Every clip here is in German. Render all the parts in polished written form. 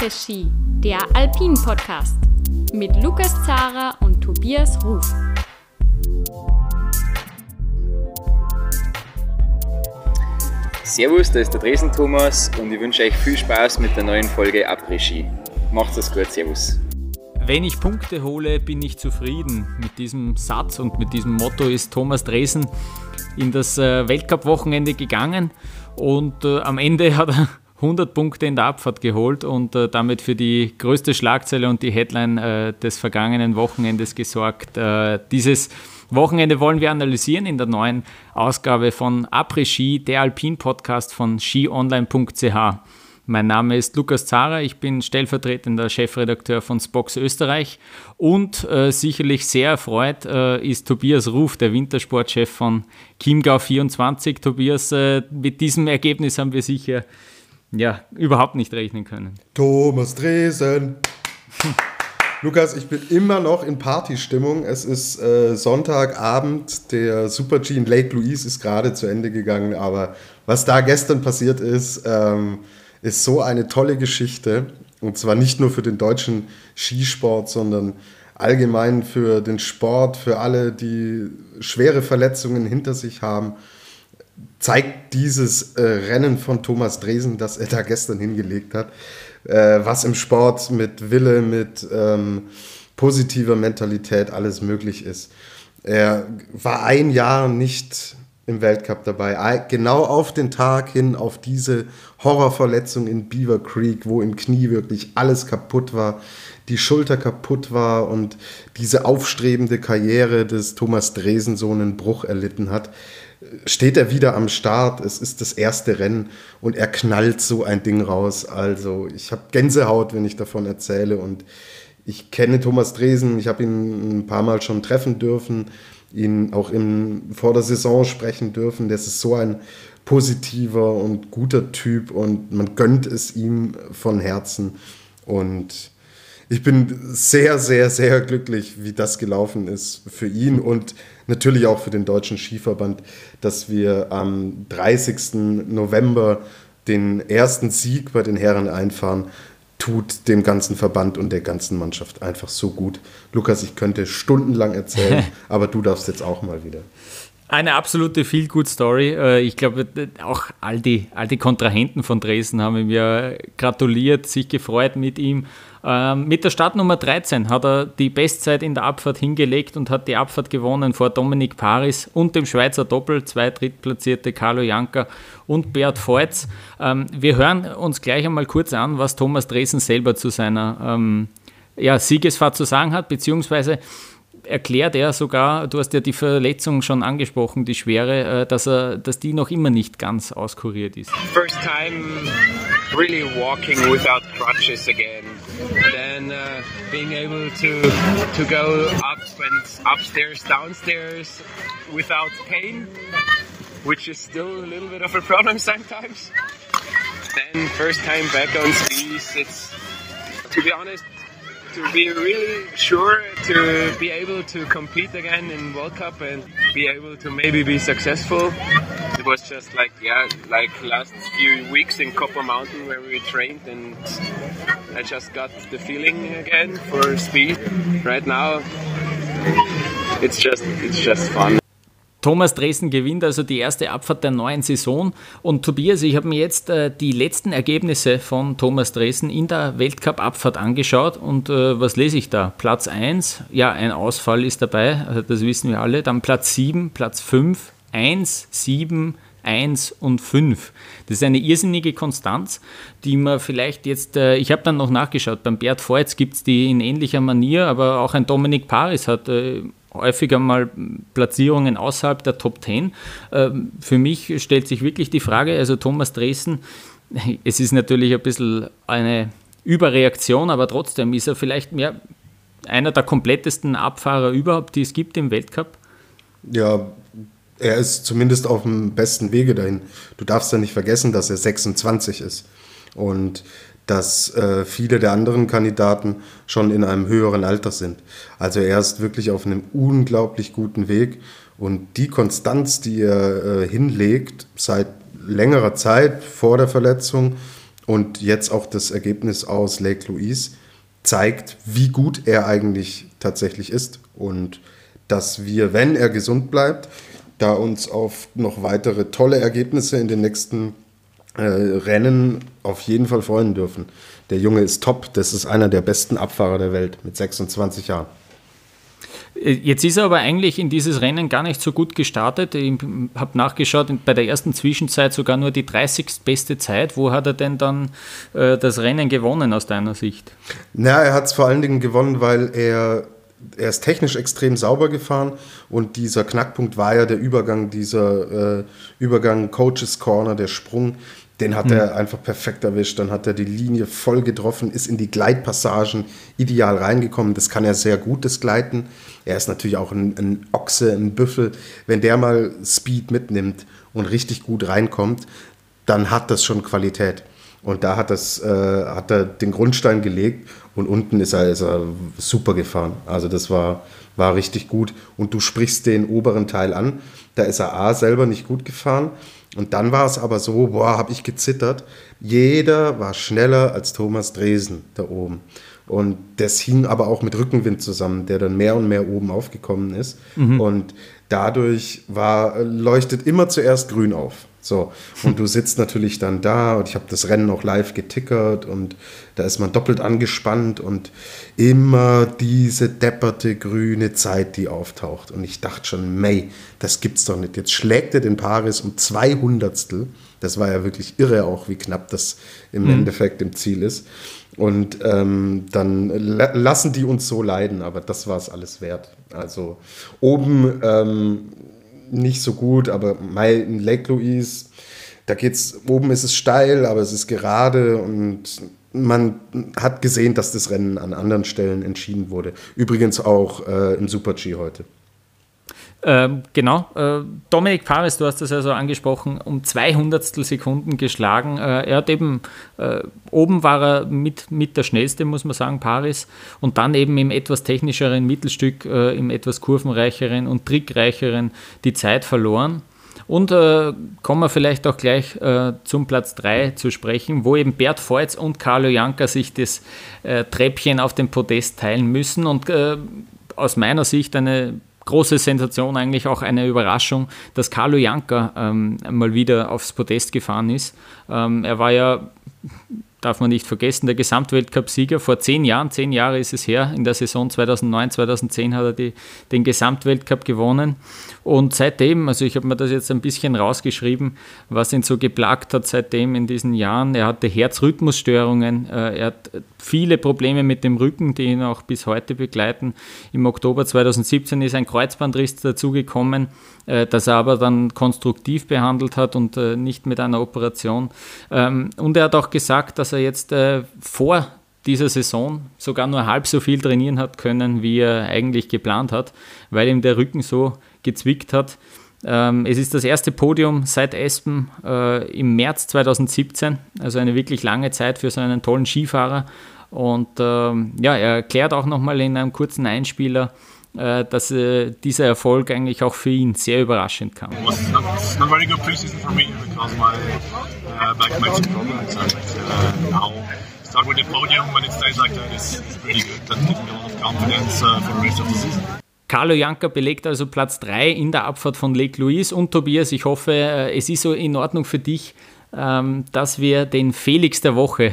Après-Ski, der Alpin-Podcast mit Lukas Zahrer und Tobias Ruf. Servus, da ist der Dresen Thomas und ich wünsche euch viel Spaß mit der neuen Folge Après-Ski. Macht's es gut, servus. Wenn ich Punkte hole, bin ich zufrieden. Mit diesem Satz und mit diesem Motto ist Thomas Dresen in das Weltcup-Wochenende gegangen und am Ende hat er 100 Punkte in der Abfahrt geholt und damit für die größte Schlagzeile und die Headline des vergangenen Wochenendes gesorgt. Dieses Wochenende wollen wir analysieren in der neuen Ausgabe von Après-Ski, der Alpin-Podcast von skionline.ch. Mein Name ist Lukas Zahrer, ich bin stellvertretender Chefredakteur von Spox Österreich und sicherlich sehr erfreut ist Tobias Ruf, der Wintersportchef von Chiemgau24. Tobias, mit diesem Ergebnis haben wir sicher überhaupt nicht rechnen können. Thomas Dresen. Lukas, ich bin immer noch in Partystimmung. Es ist Sonntagabend, der Super-G in Lake Louise ist gerade zu Ende gegangen, aber was da gestern passiert ist so eine tolle Geschichte. Und zwar nicht nur für den deutschen Skisport, sondern allgemein für den Sport, für alle, die schwere Verletzungen hinter sich haben. Zeigt dieses Rennen von Thomas Dresen, das er da gestern hingelegt hat, was im Sport mit Wille, mit positiver Mentalität alles möglich ist. Er war ein Jahr nicht im Weltcup dabei, genau auf den Tag hin, auf diese Horrorverletzung in Beaver Creek, wo im Knie wirklich alles kaputt war, die Schulter kaputt war und diese aufstrebende Karriere des Thomas Dresen so einen Bruch erlitten hat, steht er wieder am Start. Es ist das erste Rennen und er knallt so ein Ding raus. Also ich habe Gänsehaut, wenn ich davon erzähle, und ich kenne Thomas Dresen, ich habe ihn ein paar Mal schon treffen dürfen, ihn auch vor der Saison sprechen dürfen. Das ist so ein positiver und guter Typ und man gönnt es ihm von Herzen. Und ich bin sehr, sehr, sehr glücklich, wie das gelaufen ist für ihn und natürlich auch für den Deutschen Skiverband, dass wir am 30. November den ersten Sieg bei den Herren einfahren. Tut dem ganzen Verband und der ganzen Mannschaft einfach so gut. Lukas, ich könnte stundenlang erzählen, aber du darfst jetzt auch mal wieder. Eine absolute Feel-Good-Story. Ich glaube, auch all die Kontrahenten von Dresden haben ihm ja gratuliert, sich gefreut mit ihm. Mit der Startnummer 13 hat er die Bestzeit in der Abfahrt hingelegt und hat die Abfahrt gewonnen vor Dominic Paris und dem Schweizer Doppel, 2 Drittplatzierte Carlo Janka und Beat Feuz. Wir hören uns gleich einmal kurz an, was Thomas Dresen selber zu seiner Siegesfahrt zu sagen hat, beziehungsweise erklärt er sogar, du hast ja die Verletzung schon angesprochen, die schwere, dass die noch immer nicht ganz auskuriert ist. First time really walking without crutches again. Then being able to go up and upstairs, downstairs without pain, which is still a little bit of a problem sometimes. Then first time back on skis, it's, to be honest, to be really sure to be able to compete again in World Cup and be able to maybe be successful. It was just like last few weeks in Copper Mountain where we trained, and I just got the feeling again for speed. Right now, it's just fun. Thomas Dresen gewinnt also die erste Abfahrt der neuen Saison. Und Tobias, ich habe mir jetzt die letzten Ergebnisse von Thomas Dresen in der Weltcup-Abfahrt angeschaut. Und was lese ich da? Platz 1, ein Ausfall ist dabei, das wissen wir alle. Dann Platz 7, Platz 5, 1, 7, 1 und 5. Das ist eine irrsinnige Konstanz, die man vielleicht jetzt, ich habe dann noch nachgeschaut, beim Beat Feuz gibt es die in ähnlicher Manier, aber auch ein Dominic Paris hat häufiger mal Platzierungen außerhalb der Top 10. Für mich stellt sich wirklich die Frage, also Thomas Dresen, es ist natürlich ein bisschen eine Überreaktion, aber trotzdem ist er vielleicht einer der komplettesten Abfahrer überhaupt, die es gibt im Weltcup. Ja, er ist zumindest auf dem besten Wege dahin. Du darfst ja nicht vergessen, dass er 26 ist und dass viele der anderen Kandidaten schon in einem höheren Alter sind. Also er ist wirklich auf einem unglaublich guten Weg und die Konstanz, die er hinlegt seit längerer Zeit vor der Verletzung Und jetzt auch das Ergebnis aus Lake Louise zeigt, wie gut er eigentlich tatsächlich ist. Und dass wir, wenn er gesund bleibt, da uns auf noch weitere tolle Ergebnisse in den nächsten Rennen auf jeden Fall freuen dürfen. Der Junge ist top. Das ist einer der besten Abfahrer der Welt mit 26 Jahren. Jetzt ist er aber eigentlich in dieses Rennen gar nicht so gut gestartet. Ich habe nachgeschaut, bei der ersten Zwischenzeit sogar nur die 30. beste Zeit. Wo hat er denn dann das Rennen gewonnen aus deiner Sicht? Na, er hat es vor allen Dingen gewonnen, weil er ist technisch extrem sauber gefahren und dieser Knackpunkt war ja der Übergang, Übergang Coaches Corner, der Sprung. Den hat er einfach perfekt erwischt, dann hat er die Linie voll getroffen, ist in die Gleitpassagen ideal reingekommen. Das kann er sehr gut, das Gleiten. Er ist natürlich auch ein Ochse, ein Büffel. Wenn der mal Speed mitnimmt und richtig gut reinkommt, dann hat das schon Qualität. Und da hat er den Grundstein gelegt und unten ist er super gefahren. Also das war richtig gut. Und du sprichst den oberen Teil an, da ist er selber nicht gut gefahren. Und dann war es aber so, habe ich gezittert. Jeder war schneller als Thomas Dresen da oben. Und das hing aber auch mit Rückenwind zusammen, der dann mehr und mehr oben aufgekommen ist. Und dadurch leuchtet immer zuerst grün auf. So, und du sitzt natürlich dann da und ich habe das Rennen auch live getickert und da ist man doppelt angespannt und immer diese depperte grüne Zeit, die auftaucht. Und ich dachte schon, May, das gibt's doch nicht. Jetzt schlägt er den Paris um 200stel. Das war ja wirklich irre auch, wie knapp das im Endeffekt im Ziel ist. Und dann lassen die uns so leiden, aber das war es alles wert. Also oben nicht so gut, aber in Lake Louise, oben ist es steil, aber es ist gerade und man hat gesehen, dass das Rennen an anderen Stellen entschieden wurde. Übrigens auch im Super-G heute. Genau, Dominic Paris, du hast das also angesprochen, um 200stel Sekunden geschlagen. Er hat eben, oben war er mit der schnellste, muss man sagen, Paris, und dann eben im etwas technischeren Mittelstück, im etwas kurvenreicheren und trickreicheren die Zeit verloren. Und kommen wir vielleicht auch gleich zum Platz 3 zu sprechen, wo eben Bert Voits und Carlo Janka sich das Treppchen auf dem Podest teilen müssen und aus meiner Sicht eine große Sensation, eigentlich auch eine Überraschung, dass Carlo Janka mal wieder aufs Podest gefahren ist. Er war ja, darf man nicht vergessen, der Gesamtweltcup-Sieger vor 10 Jahren. 10 Jahre ist es her. In der Saison 2009, 2010 hat er den Gesamtweltcup gewonnen. Und seitdem, also ich habe mir das jetzt ein bisschen rausgeschrieben, was ihn so geplagt hat seitdem in diesen Jahren. Er hatte Herzrhythmusstörungen, er hat viele Probleme mit dem Rücken, die ihn auch bis heute begleiten. Im Oktober 2017 ist ein Kreuzbandriss dazugekommen, das er aber dann konstruktiv behandelt hat und nicht mit einer Operation. Und er hat auch gesagt, dass er jetzt vor dieser Saison sogar nur halb so viel trainieren hat können, wie er eigentlich geplant hat, weil ihm der Rücken so gezwickt hat. Es ist das erste Podium seit Aspen im März 2017, also eine wirklich lange Zeit für so einen tollen Skifahrer. Und er erklärt auch nochmal in einem kurzen Einspieler, dass dieser Erfolg eigentlich auch für ihn sehr überraschend kam. It's not very good preseason for me because my back makes a problem. So now start with the podium when it stays like that is pretty good. That gives me a lot of confidence for the rest of the season. Carlo Janka belegt also Platz 3 in der Abfahrt von Lake Louise. Und Tobias, ich hoffe, es ist so in Ordnung für dich, dass wir den Felix der Woche,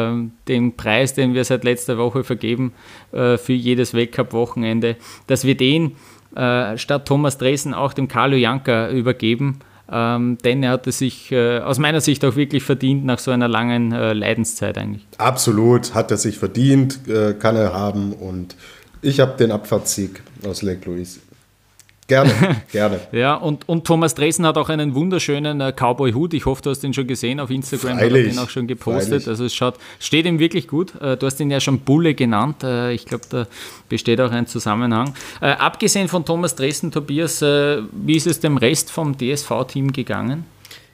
den Preis, den wir seit letzter Woche vergeben für jedes Weltcup-Wochenende, dass wir den statt Thomas Dresen auch dem Carlo Janka übergeben, denn er hat es sich aus meiner Sicht auch wirklich verdient nach so einer langen Leidenszeit eigentlich. Absolut, hat er sich verdient, kann er haben und ich habe den Abfahrtssieg aus Lake Louise. Gerne, gerne. Ja, und Thomas Dresen hat auch einen wunderschönen Cowboy-Hut. Ich hoffe, du hast den schon gesehen auf Instagram. Freilich, hat er den auch schon gepostet. Freilich. Also es steht ihm wirklich gut. Du hast ihn ja schon Bulle genannt. Ich glaube, da besteht auch ein Zusammenhang. Abgesehen von Thomas Dresen, Tobias, wie ist es dem Rest vom DSV-Team gegangen?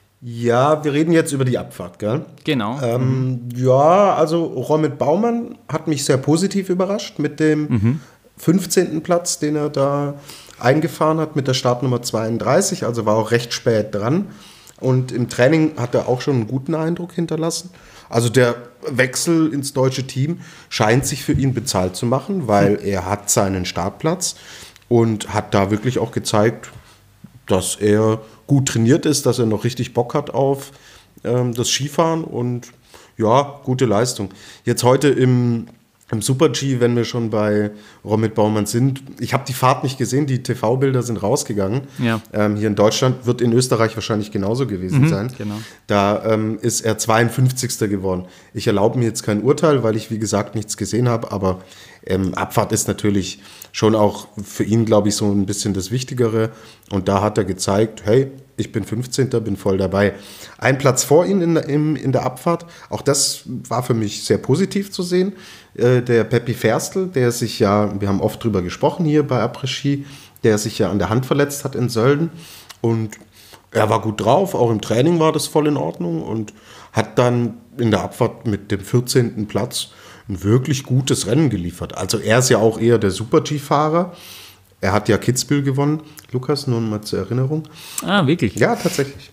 Ja, wir reden jetzt über die Abfahrt, gell? Genau. Ja, also Romit Baumann hat mich sehr positiv überrascht mit dem 15. Platz, den er da eingefahren hat mit der Startnummer 32, also war auch recht spät dran. Und im Training hat er auch schon einen guten Eindruck hinterlassen. Also der Wechsel ins deutsche Team scheint sich für ihn bezahlt zu machen, weil er hat seinen Startplatz und hat da wirklich auch gezeigt, dass er gut trainiert ist, dass er noch richtig Bock hat auf das Skifahren und ja, gute Leistung. Jetzt heute im Super-G, wenn wir schon bei Romit Baumann sind, ich habe die Fahrt nicht gesehen, die TV-Bilder sind rausgegangen. Ja. Hier in Deutschland wird in Österreich wahrscheinlich genauso gewesen sein. Genau. Da ist er 52. geworden. Ich erlaube mir jetzt kein Urteil, weil ich, wie gesagt, nichts gesehen habe, aber Abfahrt ist natürlich schon auch für ihn, glaube ich, so ein bisschen das Wichtigere. Und da hat er gezeigt, hey, ich bin 15., bin voll dabei. Ein Platz vor ihm in der Abfahrt, auch das war für mich sehr positiv zu sehen. Der Peppi Ferstl, der sich ja, wir haben oft drüber gesprochen hier bei Après-Ski, der sich ja an der Hand verletzt hat in Sölden. Und er war gut drauf, auch im Training war das voll in Ordnung und hat dann in der Abfahrt mit dem 14. Platz ein wirklich gutes Rennen geliefert. Also er ist ja auch eher der Super-G-Fahrer. Er hat ja Kitzbühel gewonnen, Lukas, nur mal zur Erinnerung. Ah, wirklich? Ja, tatsächlich.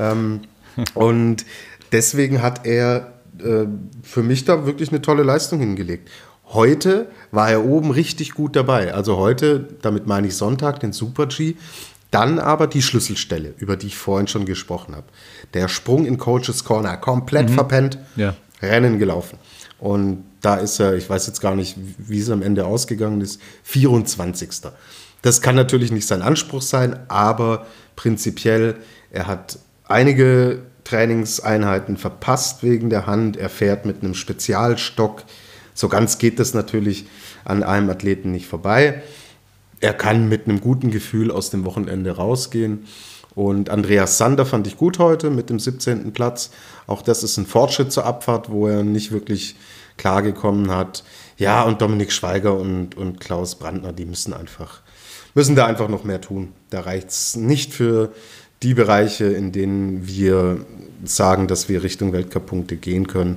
Und deswegen hat er für mich da wirklich eine tolle Leistung hingelegt. Heute war er oben richtig gut dabei. Also heute, damit meine ich Sonntag, den Super-G. Dann aber die Schlüsselstelle, über die ich vorhin schon gesprochen habe. Der Sprung in Coaches Corner, komplett verpennt, Rennen gelaufen. Und da ist er, ich weiß jetzt gar nicht, wie es am Ende ausgegangen ist, 24. Das kann natürlich nicht sein Anspruch sein, aber prinzipiell, er hat einige Trainingseinheiten verpasst wegen der Hand. Er fährt mit einem Spezialstock. So ganz geht das natürlich an einem Athleten nicht vorbei. Er kann mit einem guten Gefühl aus dem Wochenende rausgehen. Und Andreas Sander fand ich gut heute mit dem 17. Platz. Auch das ist ein Fortschritt zur Abfahrt, wo er nicht wirklich klargekommen hat. Ja, und Dominik Schweiger und Klaus Brandner, die müssen da einfach noch mehr tun. Da reicht es nicht für die Bereiche, in denen wir sagen, dass wir Richtung Weltcup-Punkte gehen können.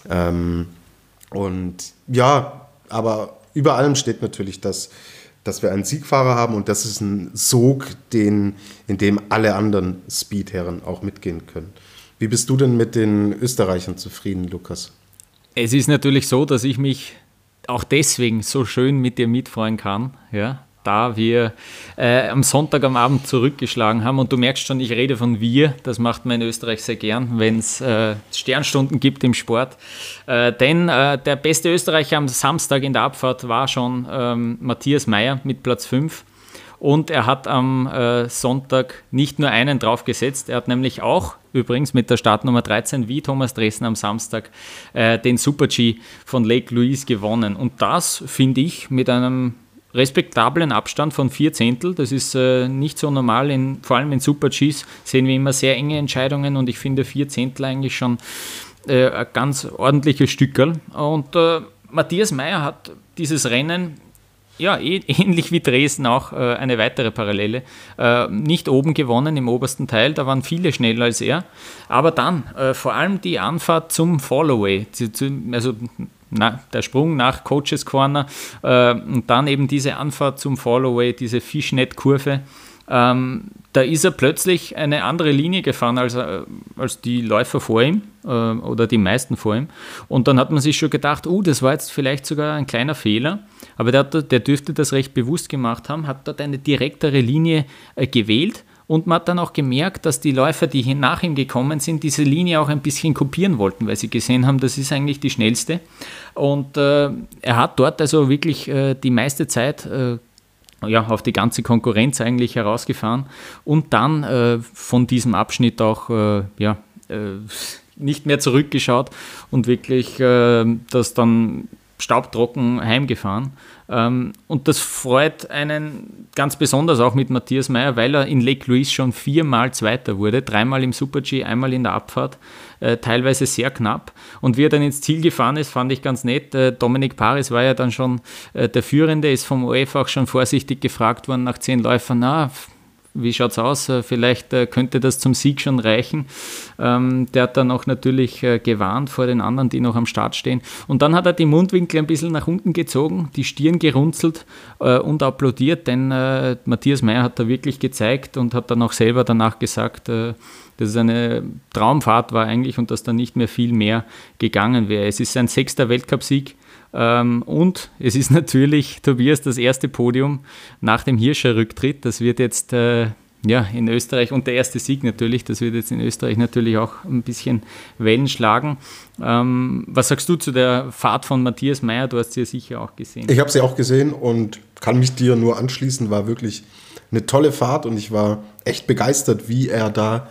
Und ja, aber über allem steht natürlich, dass wir einen Siegfahrer haben und das ist ein Sog, in dem alle anderen Speedherren auch mitgehen können. Wie bist du denn mit den Österreichern zufrieden, Lukas? Es ist natürlich so, dass ich mich auch deswegen so schön mit dir mitfreuen kann, ja, da wir am Sonntag am Abend zurückgeschlagen haben. Und du merkst schon, ich rede von wir. Das macht man in Österreich sehr gern, wenn es Sternstunden gibt im Sport. Denn der beste Österreicher am Samstag in der Abfahrt war schon Matthias Mayr mit Platz 5. Und er hat am Sonntag nicht nur einen draufgesetzt, er hat nämlich auch, übrigens mit der Startnummer 13, wie Thomas Dresen am Samstag, den Super-G von Lake Louise gewonnen. Und das finde ich mit einem respektablen Abstand von 4 Zehntel. Das ist nicht so normal, vor allem in Super-Gs sehen wir immer sehr enge Entscheidungen und ich finde 4 Zehntel eigentlich schon ein ganz ordentliches Stückerl. Und Matthias Mayr hat dieses Rennen, ja, ähnlich wie Dresden auch eine weitere Parallele, nicht oben gewonnen im obersten Teil, da waren viele schneller als er, aber dann vor allem die Anfahrt zum Fallaway, also der Sprung nach Coaches Corner und dann eben diese Anfahrt zum Fallaway, diese Fishnet-Kurve, da ist er plötzlich eine andere Linie gefahren als die Läufer vor ihm oder die meisten vor ihm. Und dann hat man sich schon gedacht, das war jetzt vielleicht sogar ein kleiner Fehler. Aber der dürfte das recht bewusst gemacht haben, hat dort eine direktere Linie gewählt. Und man hat dann auch gemerkt, dass die Läufer, die hier nach ihm gekommen sind, diese Linie auch ein bisschen kopieren wollten, weil sie gesehen haben, das ist eigentlich die schnellste. Und er hat dort also wirklich die meiste Zeit auf die ganze Konkurrenz eigentlich herausgefahren und dann von diesem Abschnitt auch nicht mehr zurückgeschaut und wirklich das dann staubtrocken heimgefahren. Und das freut einen ganz besonders auch mit Matthias Mayr, weil er in Lake Louise schon 4-mal Zweiter wurde, 3-mal im Super-G, einmal in der Abfahrt, teilweise sehr knapp. Und wie er dann ins Ziel gefahren ist, fand ich ganz nett. Dominik Paris war ja dann schon der Führende, ist vom ORF auch schon vorsichtig gefragt worden nach 10 Läufern, wie schaut es aus? Vielleicht könnte das zum Sieg schon reichen. Der hat dann auch natürlich gewarnt vor den anderen, die noch am Start stehen. Und dann hat er die Mundwinkel ein bisschen nach unten gezogen, die Stirn gerunzelt und applaudiert, denn Matthias Mayr hat da wirklich gezeigt und hat dann auch selber danach gesagt, dass es eine Traumfahrt war eigentlich und dass da nicht mehr viel mehr gegangen wäre. Es ist sein 6. Weltcupsieg. Und es ist natürlich, Tobias, das erste Podium nach dem Hirscher-Rücktritt. Das wird jetzt in Österreich, und der erste Sieg natürlich, das wird jetzt in Österreich natürlich auch ein bisschen Wellen schlagen. Was sagst du zu der Fahrt von Matthias Mayr? Du hast sie ja sicher auch gesehen. Ich habe sie auch gesehen und kann mich dir nur anschließen. War wirklich eine tolle Fahrt und ich war echt begeistert, wie er da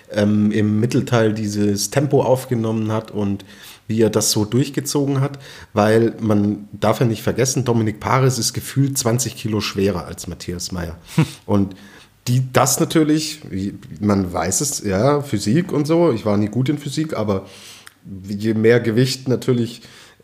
im Mittelteil dieses Tempo aufgenommen hat und wie er das so durchgezogen hat, weil man darf ja nicht vergessen, Dominic Paris ist gefühlt 20 Kilo schwerer als Matthias Mayr. Und das natürlich, man weiß es, ja, Physik und so, ich war nie gut in Physik, aber je mehr Gewicht natürlich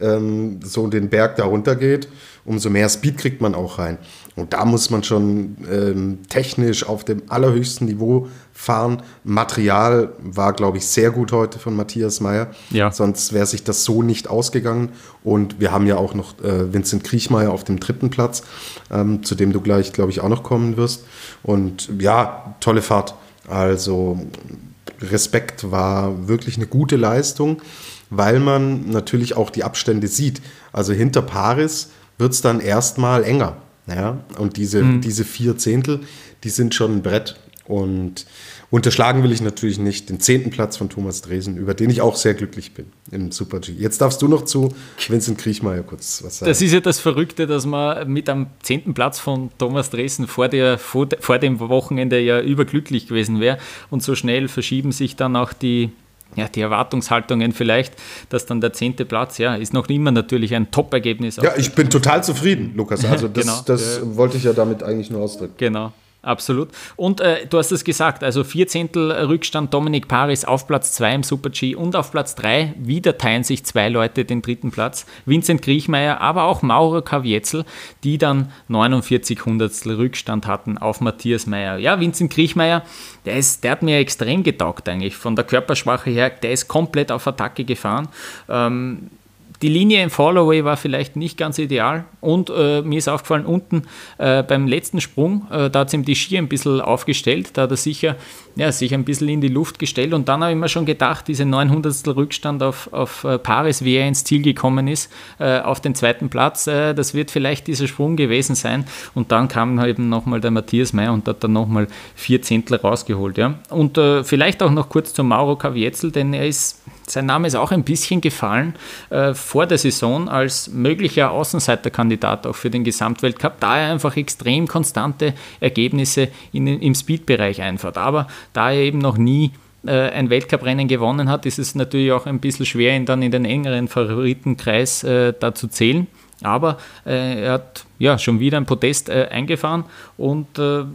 so den Berg da runter geht, umso mehr Speed kriegt man auch rein. Und da muss man schon technisch auf dem allerhöchsten Niveau fahren. Material war, glaube ich, sehr gut heute von Matthias Mayr. Ja. Sonst wäre sich das so nicht ausgegangen. Und wir haben ja auch noch Vincent Kriechmayr auf dem 3. Platz, zu dem du gleich, glaube ich, auch noch kommen wirst. Und ja, tolle Fahrt. Also Respekt, war wirklich eine gute Leistung, weil man natürlich auch die Abstände sieht. Also hinter Paris wird es dann erstmal enger. Ja, und diese 4 Zehntel, die sind schon ein Brett. Und unterschlagen will ich natürlich nicht den 10. Platz von Thomas Dresen, über den ich auch sehr glücklich bin im Super-G. Jetzt darfst du noch zu Vincent Kriechmayr kurz was sagen. Das ist ja das Verrückte, dass man mit am 10. Platz von Thomas Dresen vor dem Wochenende ja überglücklich gewesen wäre. Und so schnell verschieben sich dann auch die Erwartungshaltungen vielleicht, dass dann der 10. Platz, ist noch immer natürlich ein Top-Ergebnis. Ja, ich bin total zufrieden, Lukas. Also das wollte ich ja damit eigentlich nur ausdrücken. Genau. Absolut. Und du hast es gesagt, also 4 Zehntel Rückstand, Dominic Paris auf Platz 2 im Super-G und auf Platz 3 wieder teilen sich 2 Leute den 3. Platz. Vincent Kriechmayr, aber auch Mauro Kavietzel, die dann 49 Hundertstel Rückstand hatten auf Matthias Mayr. Ja, Vincent Kriechmayr, der hat mir extrem getaugt eigentlich. Von der Körpersprache her, der ist komplett auf Attacke gefahren. Die Linie im Fallaway war vielleicht nicht ganz ideal und mir ist aufgefallen, unten beim letzten Sprung, da hat es ihm die Skier ein bisschen aufgestellt, da hat er sich ein bisschen in die Luft gestellt und dann habe ich mir schon gedacht, diese 900stel Rückstand auf Paris, wie er ins Ziel gekommen ist, auf den 2. Platz, das wird vielleicht dieser Sprung gewesen sein und dann kam eben nochmal der Matthias Mayr und hat dann nochmal 4 Zehntel rausgeholt. Ja. Und vielleicht auch noch kurz zu Mauro Kavietzel, denn sein Name ist auch ein bisschen gefallen vor der Saison als möglicher Außenseiterkandidat auch für den Gesamtweltcup, da er einfach extrem konstante Ergebnisse im Speedbereich einfährt. Aber da er eben noch nie ein Weltcuprennen gewonnen hat, ist es natürlich auch ein bisschen schwer, ihn dann in den engeren Favoritenkreis da zu zählen. Aber er hat schon wieder ein Podest eingefahren und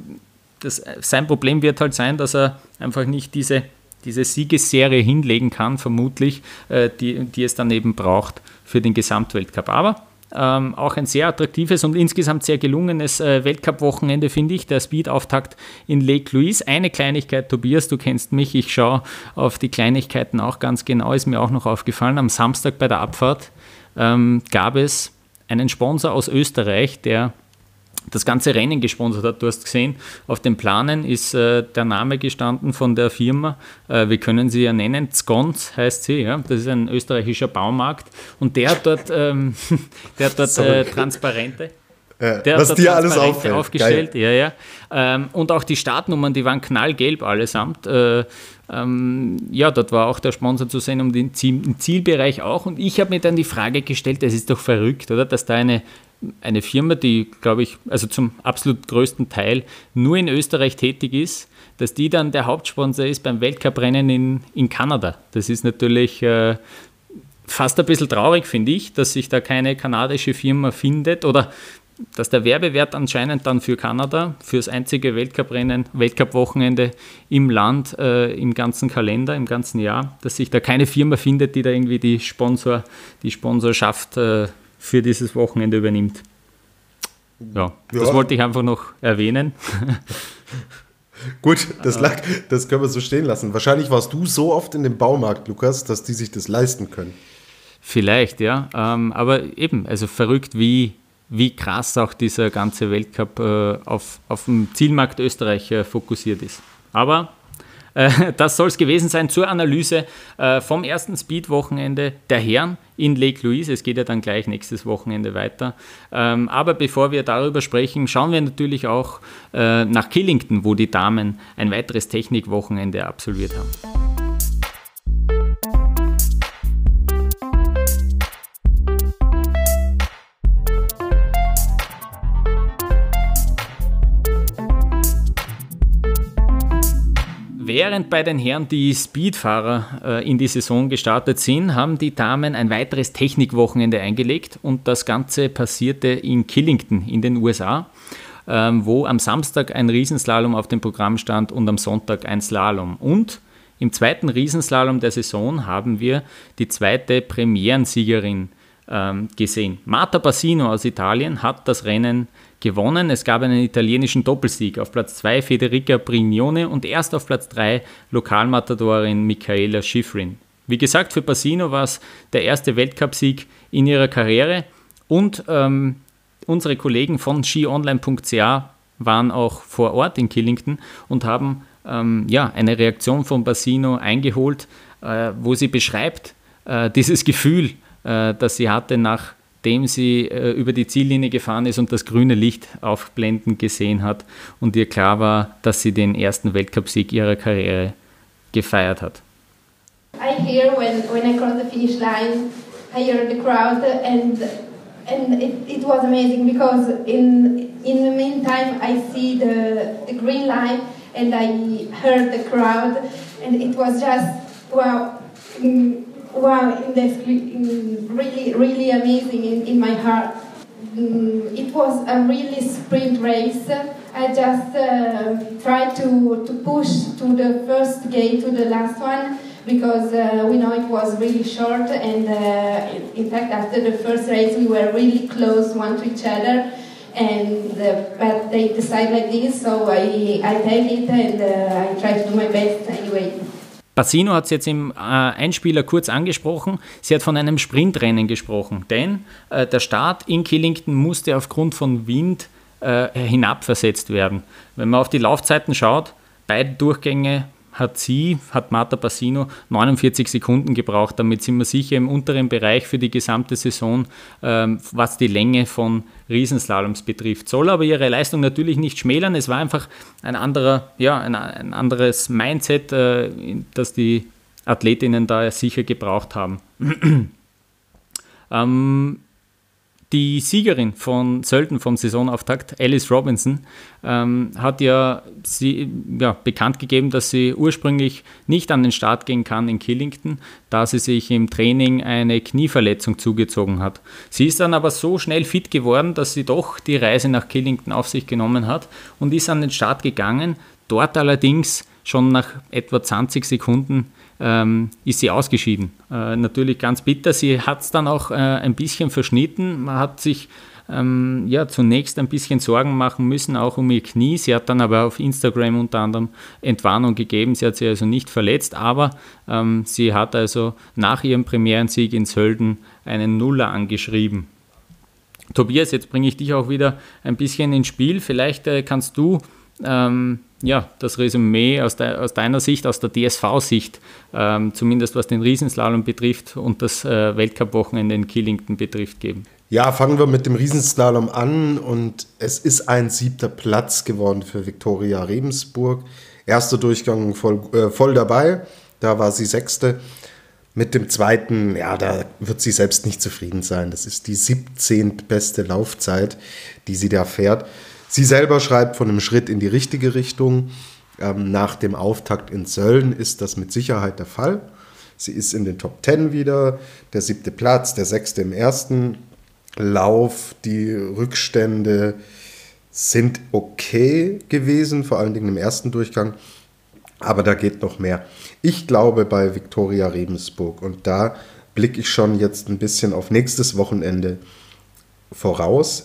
sein Problem wird halt sein, dass er einfach nicht diese Siegesserie hinlegen kann, vermutlich, die es dann eben braucht für den Gesamtweltcup. Aber auch ein sehr attraktives und insgesamt sehr gelungenes Weltcup-Wochenende, finde ich. Der Speed-Auftakt in Lake Louise. Eine Kleinigkeit, Tobias, du kennst mich, ich schaue auf die Kleinigkeiten auch ganz genau, ist mir auch noch aufgefallen. Am Samstag bei der Abfahrt gab es einen Sponsor aus Österreich, der das ganze Rennen gesponsert hat. Du hast gesehen, auf den Planen ist der Name gestanden von der Firma. Wir können sie ja nennen. Zgons heißt sie. Ja? Das ist ein österreichischer Baumarkt. Und der hat dort, Transparente. Was dir alles auffällt. Aufgestellt. Ja. Und auch die Startnummern, die waren knallgelb allesamt. Dort war auch der Sponsor zu sehen, im Zielbereich auch. Und ich habe mir dann die Frage gestellt, das ist doch verrückt, oder? Dass da eine Firma, die, glaube ich, also zum absolut größten Teil nur in Österreich tätig ist, dass die dann der Hauptsponsor ist beim Weltcuprennen in Kanada. Das ist natürlich fast ein bisschen traurig, finde ich, dass sich da keine kanadische Firma findet oder dass der Werbewert anscheinend dann für Kanada, für das einzige Weltcup-Wochenende im Land, im ganzen Kalender, im ganzen Jahr, dass sich da keine Firma findet, die da irgendwie die Sponsorschaft für dieses Wochenende übernimmt. Ja, das wollte ich einfach noch erwähnen. Gut, das können wir so stehen lassen. Wahrscheinlich warst du so oft in dem Baumarkt, Lukas, dass die sich das leisten können. Vielleicht, ja. Aber eben, also verrückt, wie krass auch dieser ganze Weltcup auf den Zielmarkt Österreich fokussiert ist. Aber das soll es gewesen sein zur Analyse vom ersten Speed-Wochenende der Herren in Lake Louise. Es geht ja dann gleich nächstes Wochenende weiter. Aber bevor wir darüber sprechen, schauen wir natürlich auch nach Killington, wo die Damen ein weiteres Technikwochenende absolviert haben. Während bei den Herren die Speedfahrer in die Saison gestartet sind, haben die Damen ein weiteres Technikwochenende eingelegt und das Ganze passierte in Killington in den USA, wo am Samstag ein Riesenslalom auf dem Programm stand und am Sonntag ein Slalom. Und im zweiten Riesenslalom der Saison haben wir die zweite Premierensiegerin gesehen. Marta Bassino aus Italien hat das Rennen gewonnen. Es gab einen italienischen Doppelsieg. Auf Platz 2 Federica Brignone und erst auf Platz 3 Lokalmatadorin Michaela Schifrin. Wie gesagt, für Bassino war es der erste Weltcupsieg in ihrer Karriere und unsere Kollegen von skionline.ca waren auch vor Ort in Killington und haben eine Reaktion von Bassino eingeholt, wo sie beschreibt dieses Gefühl, das sie hatte, nachdem sie über die Ziellinie gefahren ist und das grüne Licht aufblenden gesehen hat und ihr klar war, dass sie den ersten Weltcupsieg ihrer Karriere gefeiert hat. I hear when I cross the finish line, I hear the crowd and it was amazing because in the meantime I see the green light and I heard the crowd and it was just wow. Wow, that's really, really amazing in my heart. It was a really sprint race. I just tried to push to the first gate, to the last one, because we know it was really short and in fact after the first race we were really close one to each other. But they decide like this, so I take it and I try to do my best anyway. Bassino hat es jetzt im Einspieler kurz angesprochen. Sie hat von einem Sprintrennen gesprochen, denn der Start in Killington musste aufgrund von Wind hinabversetzt werden. Wenn man auf die Laufzeiten schaut, beide Durchgänge hat Marta Bassino 49 Sekunden gebraucht. Damit sind wir sicher im unteren Bereich für die gesamte Saison, was die Länge von Riesenslaloms betrifft. Soll aber ihre Leistung natürlich nicht schmälern. Es war einfach ein anderes Mindset, das die Athletinnen da sicher gebraucht haben. Die Siegerin von Sölden vom Saisonauftakt, Alice Robinson, hat bekannt gegeben, dass sie ursprünglich nicht an den Start gehen kann in Killington, da sie sich im Training eine Knieverletzung zugezogen hat. Sie ist dann aber so schnell fit geworden, dass sie doch die Reise nach Killington auf sich genommen hat und ist an den Start gegangen. Dort allerdings schon nach etwa 20 Sekunden ist sie ausgeschieden. Natürlich ganz bitter. Sie hat es dann auch ein bisschen verschnitten. Man hat sich zunächst ein bisschen Sorgen machen müssen, auch um ihr Knie. Sie hat dann aber auf Instagram unter anderem Entwarnung gegeben. Sie hat sich also nicht verletzt, aber sie hat also nach ihrem Premierensieg in Sölden einen Nuller angeschrieben. Tobias, jetzt bringe ich dich auch wieder ein bisschen ins Spiel. Vielleicht kannst du das Resümee aus deiner Sicht, aus der DSV-Sicht, zumindest was den Riesenslalom betrifft und das Weltcup-Wochenende in Killington betrifft, geben. Ja, fangen wir mit dem Riesenslalom an und es ist ein 7. Platz geworden für Viktoria Rebensburg. Erster Durchgang voll dabei, da war sie 6. Mit dem zweiten, da wird sie selbst nicht zufrieden sein. Das ist die 17. beste Laufzeit, die sie da fährt. Sie selber schreibt von einem Schritt in die richtige Richtung. Nach dem Auftakt in Sölden ist das mit Sicherheit der Fall. Sie ist in den Top 10 wieder, der 7. Platz, der 6. im ersten Lauf. Die Rückstände sind okay gewesen, vor allen Dingen im ersten Durchgang, aber da geht noch mehr. Ich glaube bei Viktoria Rebensburg, und da blicke ich schon jetzt ein bisschen auf nächstes Wochenende voraus.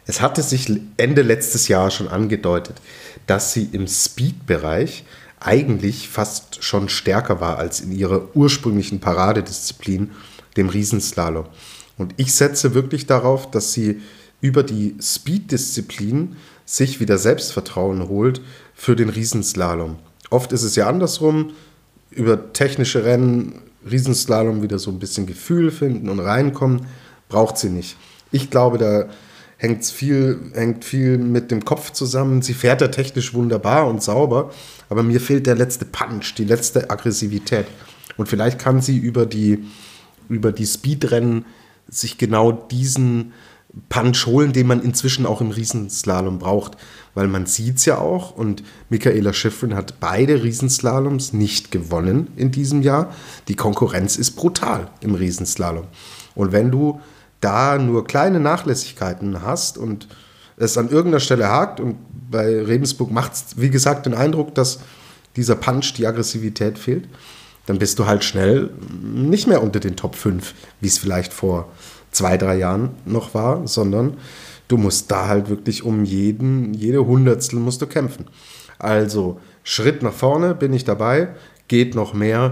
Es hatte sich Ende letztes Jahr schon angedeutet, dass sie im Speed-Bereich eigentlich fast schon stärker war als in ihrer ursprünglichen Paradedisziplin, dem Riesenslalom. Und ich setze wirklich darauf, dass sie über die Speed-Disziplin sich wieder Selbstvertrauen holt für den Riesenslalom. Oft ist es ja andersrum, über technische Rennen, Riesenslalom wieder so ein bisschen Gefühl finden und reinkommen, braucht sie nicht. Ich glaube, da hängt viel mit dem Kopf zusammen. Sie fährt ja technisch wunderbar und sauber, aber mir fehlt der letzte Punch, die letzte Aggressivität. Und vielleicht kann sie über die Speedrennen sich genau diesen Punch holen, den man inzwischen auch im Riesenslalom braucht. Weil man sieht es ja auch, und Mikaela Shiffrin hat beide Riesenslaloms nicht gewonnen in diesem Jahr. Die Konkurrenz ist brutal im Riesenslalom. Und wenn du da nur kleine Nachlässigkeiten hast und es an irgendeiner Stelle hakt, und bei Rebensburg macht es, wie gesagt, den Eindruck, dass dieser Punch, die Aggressivität fehlt, dann bist du halt schnell nicht mehr unter den Top 5, wie es vielleicht vor 2-3 Jahren noch war, sondern du musst da halt wirklich um jede Hundertstel musst du kämpfen. Also Schritt nach vorne, bin ich dabei, geht noch mehr,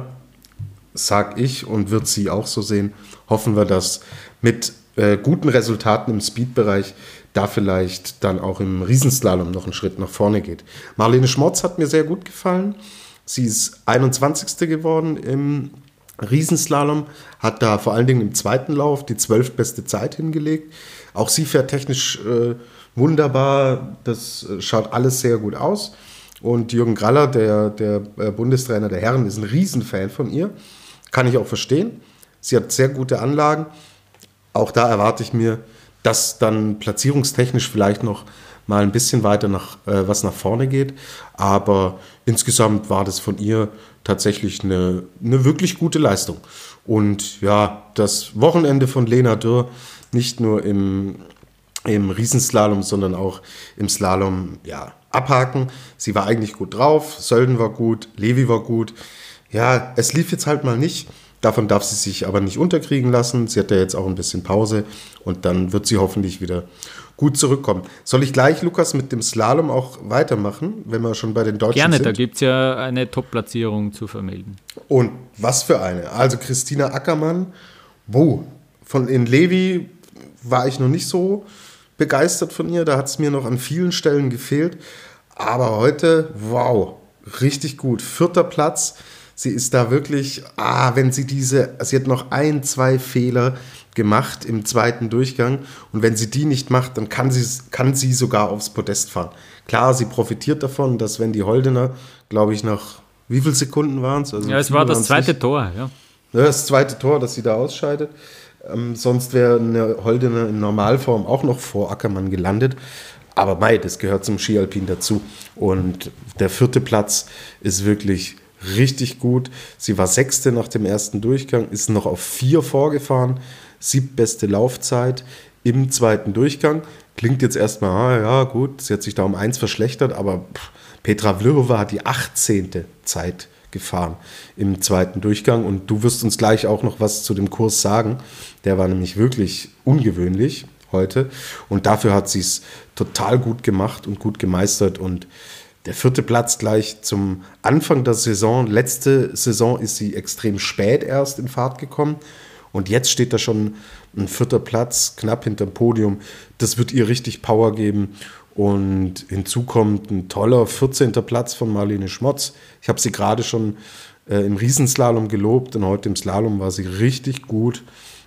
sag ich, und wird sie auch so sehen. Hoffen wir, dass mit guten Resultaten im Speed-Bereich da vielleicht dann auch im Riesenslalom noch einen Schritt nach vorne geht. Marlene Schmotz hat mir sehr gut gefallen. Sie ist 21. geworden im Riesenslalom, hat da vor allen Dingen im zweiten Lauf die 12. beste Zeit hingelegt. Auch sie fährt technisch wunderbar, das schaut alles sehr gut aus. Und Jürgen Graller, der Bundestrainer der Herren, ist ein Riesenfan von ihr. Kann ich auch verstehen. Sie hat sehr gute Anlagen. Auch da erwarte ich mir, dass dann platzierungstechnisch vielleicht noch mal ein bisschen weiter was nach vorne geht. Aber insgesamt war das von ihr tatsächlich eine wirklich gute Leistung. Und ja, das Wochenende von Lena Dürr, nicht nur im Riesenslalom, sondern auch im Slalom, ja, abhaken. Sie war eigentlich gut drauf, Sölden war gut, Levi war gut. Ja, es lief jetzt halt mal nicht. Davon darf sie sich aber nicht unterkriegen lassen. Sie hat ja jetzt auch ein bisschen Pause und dann wird sie hoffentlich wieder gut zurückkommen. Soll ich gleich, Lukas, mit dem Slalom auch weitermachen, wenn wir schon bei den Deutschen sind? Gerne, da gibt es ja eine Top-Platzierung zu vermelden. Und was für eine? Also Christina Ackermann, in Levi war ich noch nicht so begeistert von ihr. Da hat es mir noch an vielen Stellen gefehlt. Aber heute, wow, richtig gut. 4. Platz. Sie ist da wirklich, sie hat noch 1-2 Fehler gemacht im zweiten Durchgang. Und wenn sie die nicht macht, dann kann sie sogar aufs Podest fahren. Klar, sie profitiert davon, dass wenn die Holdener, glaube ich, nach wie viele Sekunden waren es? Also ja, es war das zweite Tor, ja. Das zweite Tor, dass sie da ausscheidet. Sonst wäre eine Holdener in Normalform auch noch vor Ackermann gelandet. Aber das gehört zum Ski-Alpin dazu. Und der 4. Platz ist wirklich richtig gut. Sie war 6. nach dem ersten Durchgang, ist noch auf 4 vorgefahren. 7. beste Laufzeit im zweiten Durchgang. Klingt jetzt erstmal, ja gut, sie hat sich da um 1 verschlechtert, aber Petra Vlhova hat die 18. Zeit gefahren im zweiten Durchgang. Und du wirst uns gleich auch noch was zu dem Kurs sagen. Der war nämlich wirklich ungewöhnlich heute. Und dafür hat sie es total gut gemacht und gut gemeistert. Und der 4. Platz gleich zum Anfang der Saison. Letzte Saison ist sie extrem spät erst in Fahrt gekommen. Und jetzt steht da schon ein 4. Platz, knapp hinterm Podium. Das wird ihr richtig Power geben. Und hinzu kommt ein toller 14. Platz von Marlene Schmotz. Ich habe sie gerade schon im Riesenslalom gelobt und heute im Slalom war sie richtig gut.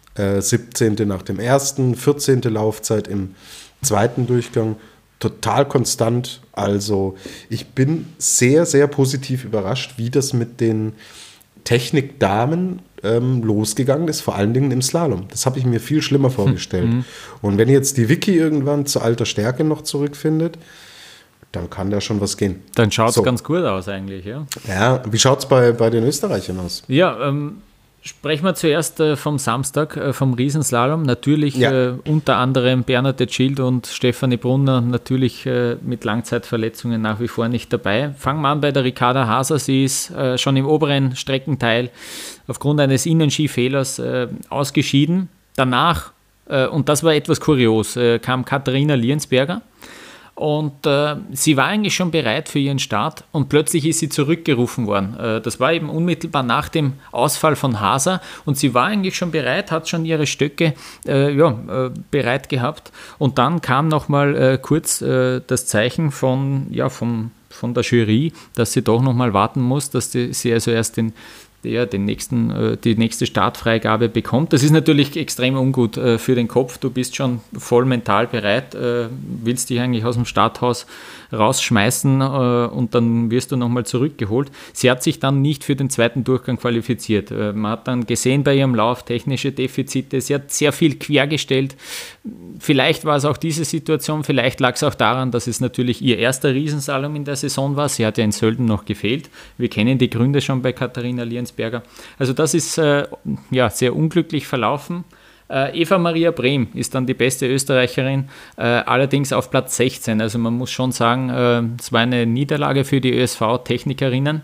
17. nach dem ersten, 14. Laufzeit im zweiten Durchgang. Total konstant. Also ich bin sehr, sehr positiv überrascht, wie das mit den Technikdamen losgegangen ist, vor allen Dingen im Slalom. Das habe ich mir viel schlimmer vorgestellt. Und wenn jetzt die Vicky irgendwann zu alter Stärke noch zurückfindet, dann kann da schon was gehen. Dann schaut es ganz gut aus eigentlich, ja. Ja, wie schaut es bei den Österreichern aus? Ja, sprechen wir zuerst vom Samstag, vom Riesenslalom. Natürlich unter anderem Bernadette Schild und Stefanie Brunner natürlich mit Langzeitverletzungen nach wie vor nicht dabei. Fangen wir an bei der Ricarda Haser. Sie ist schon im oberen Streckenteil aufgrund eines Innenskifehlers ausgeschieden. Danach und das war etwas kurios, kam Katharina Liensberger. Und sie war eigentlich schon bereit für ihren Start und plötzlich ist sie zurückgerufen worden. Das war eben unmittelbar nach dem Ausfall von Hasa und sie war eigentlich schon bereit, hat schon ihre Stöcke bereit gehabt. Und dann kam nochmal kurz das Zeichen von der Jury, dass sie doch nochmal warten muss, dass sie also erst die nächste Startfreigabe bekommt. Das ist natürlich extrem ungut für den Kopf. Du bist schon voll mental bereit, willst dich eigentlich aus dem Starthaus rausschmeißen und dann wirst du nochmal zurückgeholt. Sie hat sich dann nicht für den zweiten Durchgang qualifiziert. Man hat dann gesehen bei ihrem Lauf technische Defizite. Sie hat sehr viel quergestellt. Vielleicht war es auch diese Situation, vielleicht lag es auch daran, dass es natürlich ihr erster Riesenslalom in der Saison war. Sie hat ja in Sölden noch gefehlt. Wir kennen die Gründe schon bei Katharina Liensberger. Also das ist sehr unglücklich verlaufen. Eva Maria Brehm ist dann die beste Österreicherin, allerdings auf Platz 16. Also man muss schon sagen, es war eine Niederlage für die ÖSV-Technikerinnen.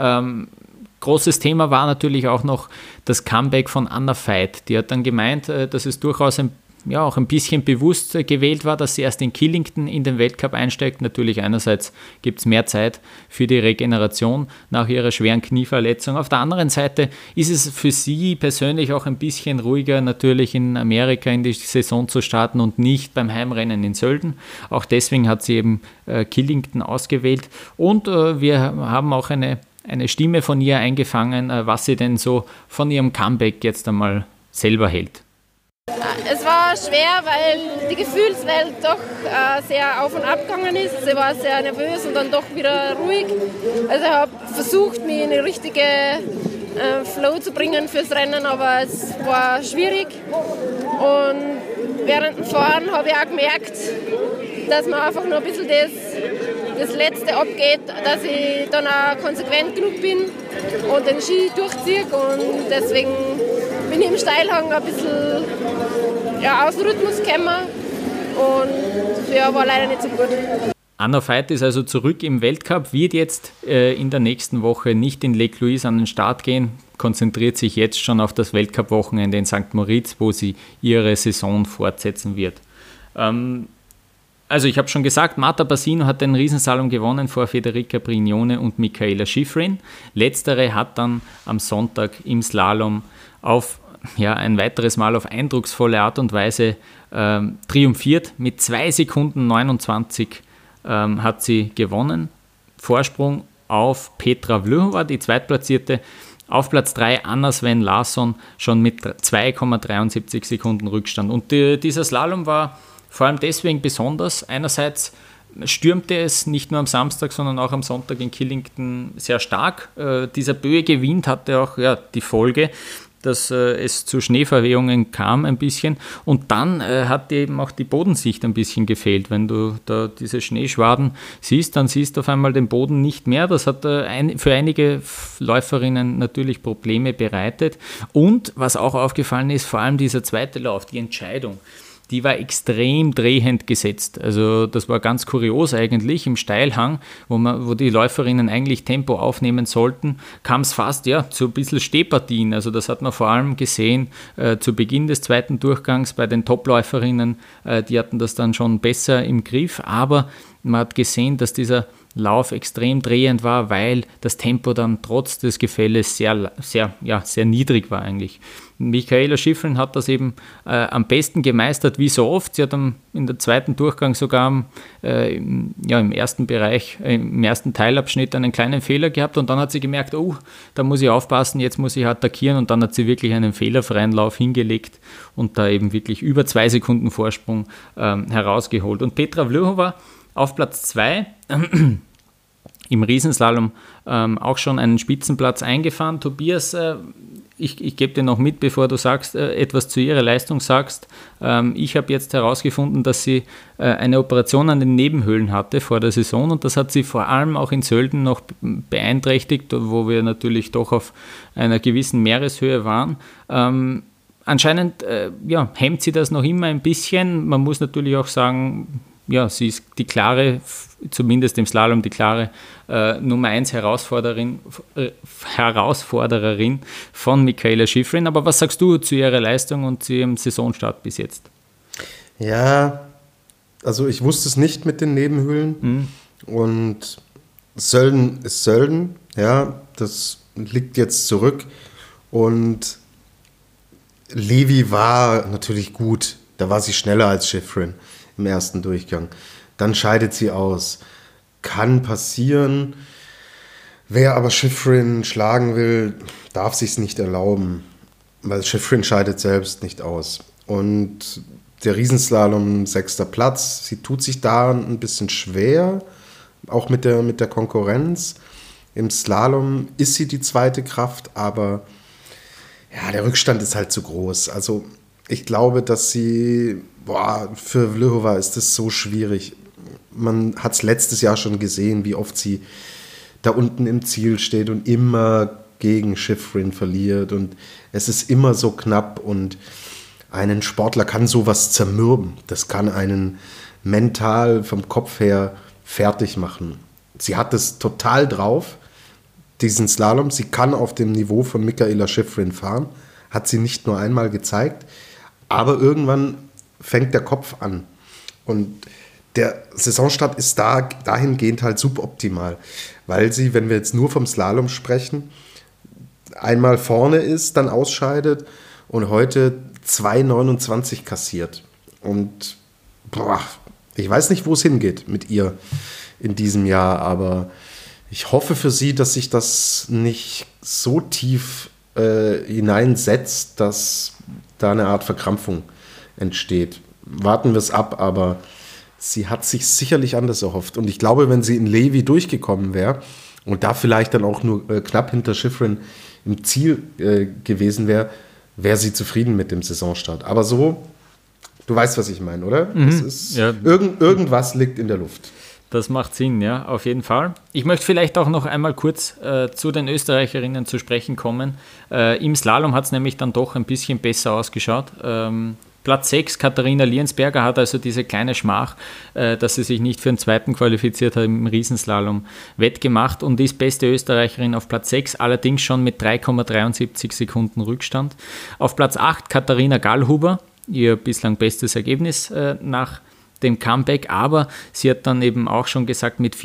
Großes Thema war natürlich auch noch das Comeback von Anna Veit. Die hat dann gemeint, dass es durchaus auch ein bisschen bewusst gewählt war, dass sie erst in Killington in den Weltcup einsteigt. Natürlich einerseits gibt es mehr Zeit für die Regeneration nach ihrer schweren Knieverletzung. Auf der anderen Seite ist es für sie persönlich auch ein bisschen ruhiger, natürlich in Amerika in die Saison zu starten und nicht beim Heimrennen in Sölden. Auch deswegen hat sie eben Killington ausgewählt. Und wir haben auch eine Stimme von ihr eingefangen, was sie denn so von ihrem Comeback jetzt einmal selber hält. Es war schwer, weil die Gefühlswelt doch sehr auf und ab gegangen ist. Sie war sehr nervös und dann doch wieder ruhig. Also ich habe versucht, mich in die richtige Flow zu bringen fürs Rennen, aber es war schwierig. Und während dem Fahren habe ich auch gemerkt, dass man einfach nur ein bisschen das Letzte abgeht, dass ich dann auch konsequent genug bin und den Ski durchziehe. Und deswegen bin ich im Steilhang ein bisschen aus dem Rhythmus gekommen und war leider nicht so gut. Anna Veit ist also zurück im Weltcup, wird jetzt in der nächsten Woche nicht in Lake Louise an den Start gehen, konzentriert sich jetzt schon auf das Weltcup-Wochenende in St. Moritz, wo sie ihre Saison fortsetzen wird. Also ich habe schon gesagt, Marta Bassino hat den Riesenslalom gewonnen vor Federica Brignone und Michaela Schifrin. Letztere hat dann am Sonntag im Slalom ein weiteres Mal auf eindrucksvolle Art und Weise triumphiert. Mit 2 Sekunden 29 hat sie gewonnen. Vorsprung auf Petra Vlhova, die Zweitplatzierte. Auf Platz 3 Anna Sven Larsson schon mit 2,73 Sekunden Rückstand. Und dieser Slalom war vor allem deswegen besonders. Einerseits stürmte es nicht nur am Samstag, sondern auch am Sonntag in Killington sehr stark. Dieser böige Wind hatte auch die Folge, dass es zu Schneeverwehungen kam ein bisschen. Und dann hat eben auch die Bodensicht ein bisschen gefehlt. Wenn du da diese Schneeschwaden siehst, dann siehst du auf einmal den Boden nicht mehr. Das hat für einige Läuferinnen natürlich Probleme bereitet. Und was auch aufgefallen ist, vor allem dieser zweite Lauf, die Entscheidung, die war extrem drehend gesetzt. Also das war ganz kurios eigentlich. Im Steilhang, wo die Läuferinnen eigentlich Tempo aufnehmen sollten, kam es fast zu ein bisschen Stehpartien. Also das hat man vor allem gesehen zu Beginn des zweiten Durchgangs bei den Topläuferinnen. Die hatten das dann schon besser im Griff. Aber man hat gesehen, dass dieser Lauf extrem drehend war, weil das Tempo dann trotz des Gefälles sehr, sehr, sehr niedrig war eigentlich. Michaela Schifrin hat das eben am besten gemeistert, wie so oft. Sie hat in der zweiten Durchgang sogar im ersten Bereich, im ersten Teilabschnitt einen kleinen Fehler gehabt und dann hat sie gemerkt, da muss ich aufpassen, jetzt muss ich attackieren und dann hat sie wirklich einen fehlerfreien Lauf hingelegt und da eben wirklich über 2 Sekunden Vorsprung herausgeholt. Und Petra Vlhova auf Platz 2 im Riesenslalom auch schon einen Spitzenplatz eingefahren. Tobias, ich gebe dir noch mit, bevor du etwas zu ihrer Leistung sagst. Ich habe jetzt herausgefunden, dass sie eine Operation an den Nebenhöhlen hatte vor der Saison und das hat sie vor allem auch in Sölden noch beeinträchtigt, wo wir natürlich doch auf einer gewissen Meereshöhe waren. Anscheinend hemmt sie das noch immer ein bisschen. Man muss natürlich auch sagen, sie ist die klare, zumindest im Slalom, die klare Nummer 1 Herausfordererin von Mikaela Shiffrin. Aber was sagst du zu ihrer Leistung und zu ihrem Saisonstart bis jetzt? Ja, also ich wusste es nicht mit den Nebenhöhlen und Sölden ist Sölden, ja, das liegt jetzt zurück und Levi war natürlich gut, da war sie schneller als Shiffrin im ersten Durchgang. Dann scheidet sie aus. Kann passieren. Wer aber Shiffrin schlagen will, darf sich's nicht erlauben, weil Shiffrin scheidet selbst nicht aus. Und der Riesenslalom 6. Platz, sie tut sich da ein bisschen schwer, auch mit der Konkurrenz. Im Slalom ist sie die zweite Kraft, aber ja, der Rückstand ist halt zu groß. Also ich glaube, dass sie, für Vlhova ist das so schwierig. Man hat es letztes Jahr schon gesehen, wie oft sie da unten im Ziel steht und immer gegen Shiffrin verliert. Und es ist immer so knapp und einen Sportler kann sowas zermürben. Das kann einen mental vom Kopf her fertig machen. Sie hat es total drauf, diesen Slalom. Sie kann auf dem Niveau von Mikaela Shiffrin fahren. Hat sie nicht nur einmal gezeigt. Aber irgendwann fängt der Kopf an. Und der Saisonstart ist dahingehend halt suboptimal. Weil sie, wenn wir jetzt nur vom Slalom sprechen, einmal vorne ist, dann ausscheidet und heute 2,29 kassiert. Und ich weiß nicht, wo es hingeht mit ihr in diesem Jahr, aber ich hoffe für sie, dass sich das nicht so tief hineinsetzt, dass da eine Art Verkrampfung entsteht. Warten wir es ab, aber sie hat sich sicherlich anders erhofft. Und ich glaube, wenn sie in Levi durchgekommen wäre und da vielleicht dann auch nur knapp hinter Shiffrin im Ziel gewesen wäre, wäre sie zufrieden mit dem Saisonstart. Aber so, du weißt, was ich meine, oder? Das ist, irgendwas liegt in der Luft. Das macht Sinn, ja, auf jeden Fall. Ich möchte vielleicht auch noch einmal kurz zu den Österreicherinnen zu sprechen kommen. Im Slalom hat es nämlich dann doch ein bisschen besser ausgeschaut. Platz 6, Katharina Liensberger, hat also diese kleine Schmach, dass sie sich nicht für den zweiten qualifiziert hat im Riesenslalom, wettgemacht und ist beste Österreicherin auf Platz 6, allerdings schon mit 3,73 Sekunden Rückstand. Auf Platz 8 Katharina Gallhuber, ihr bislang bestes Ergebnis nach dem Comeback, aber sie hat dann eben auch schon gesagt, mit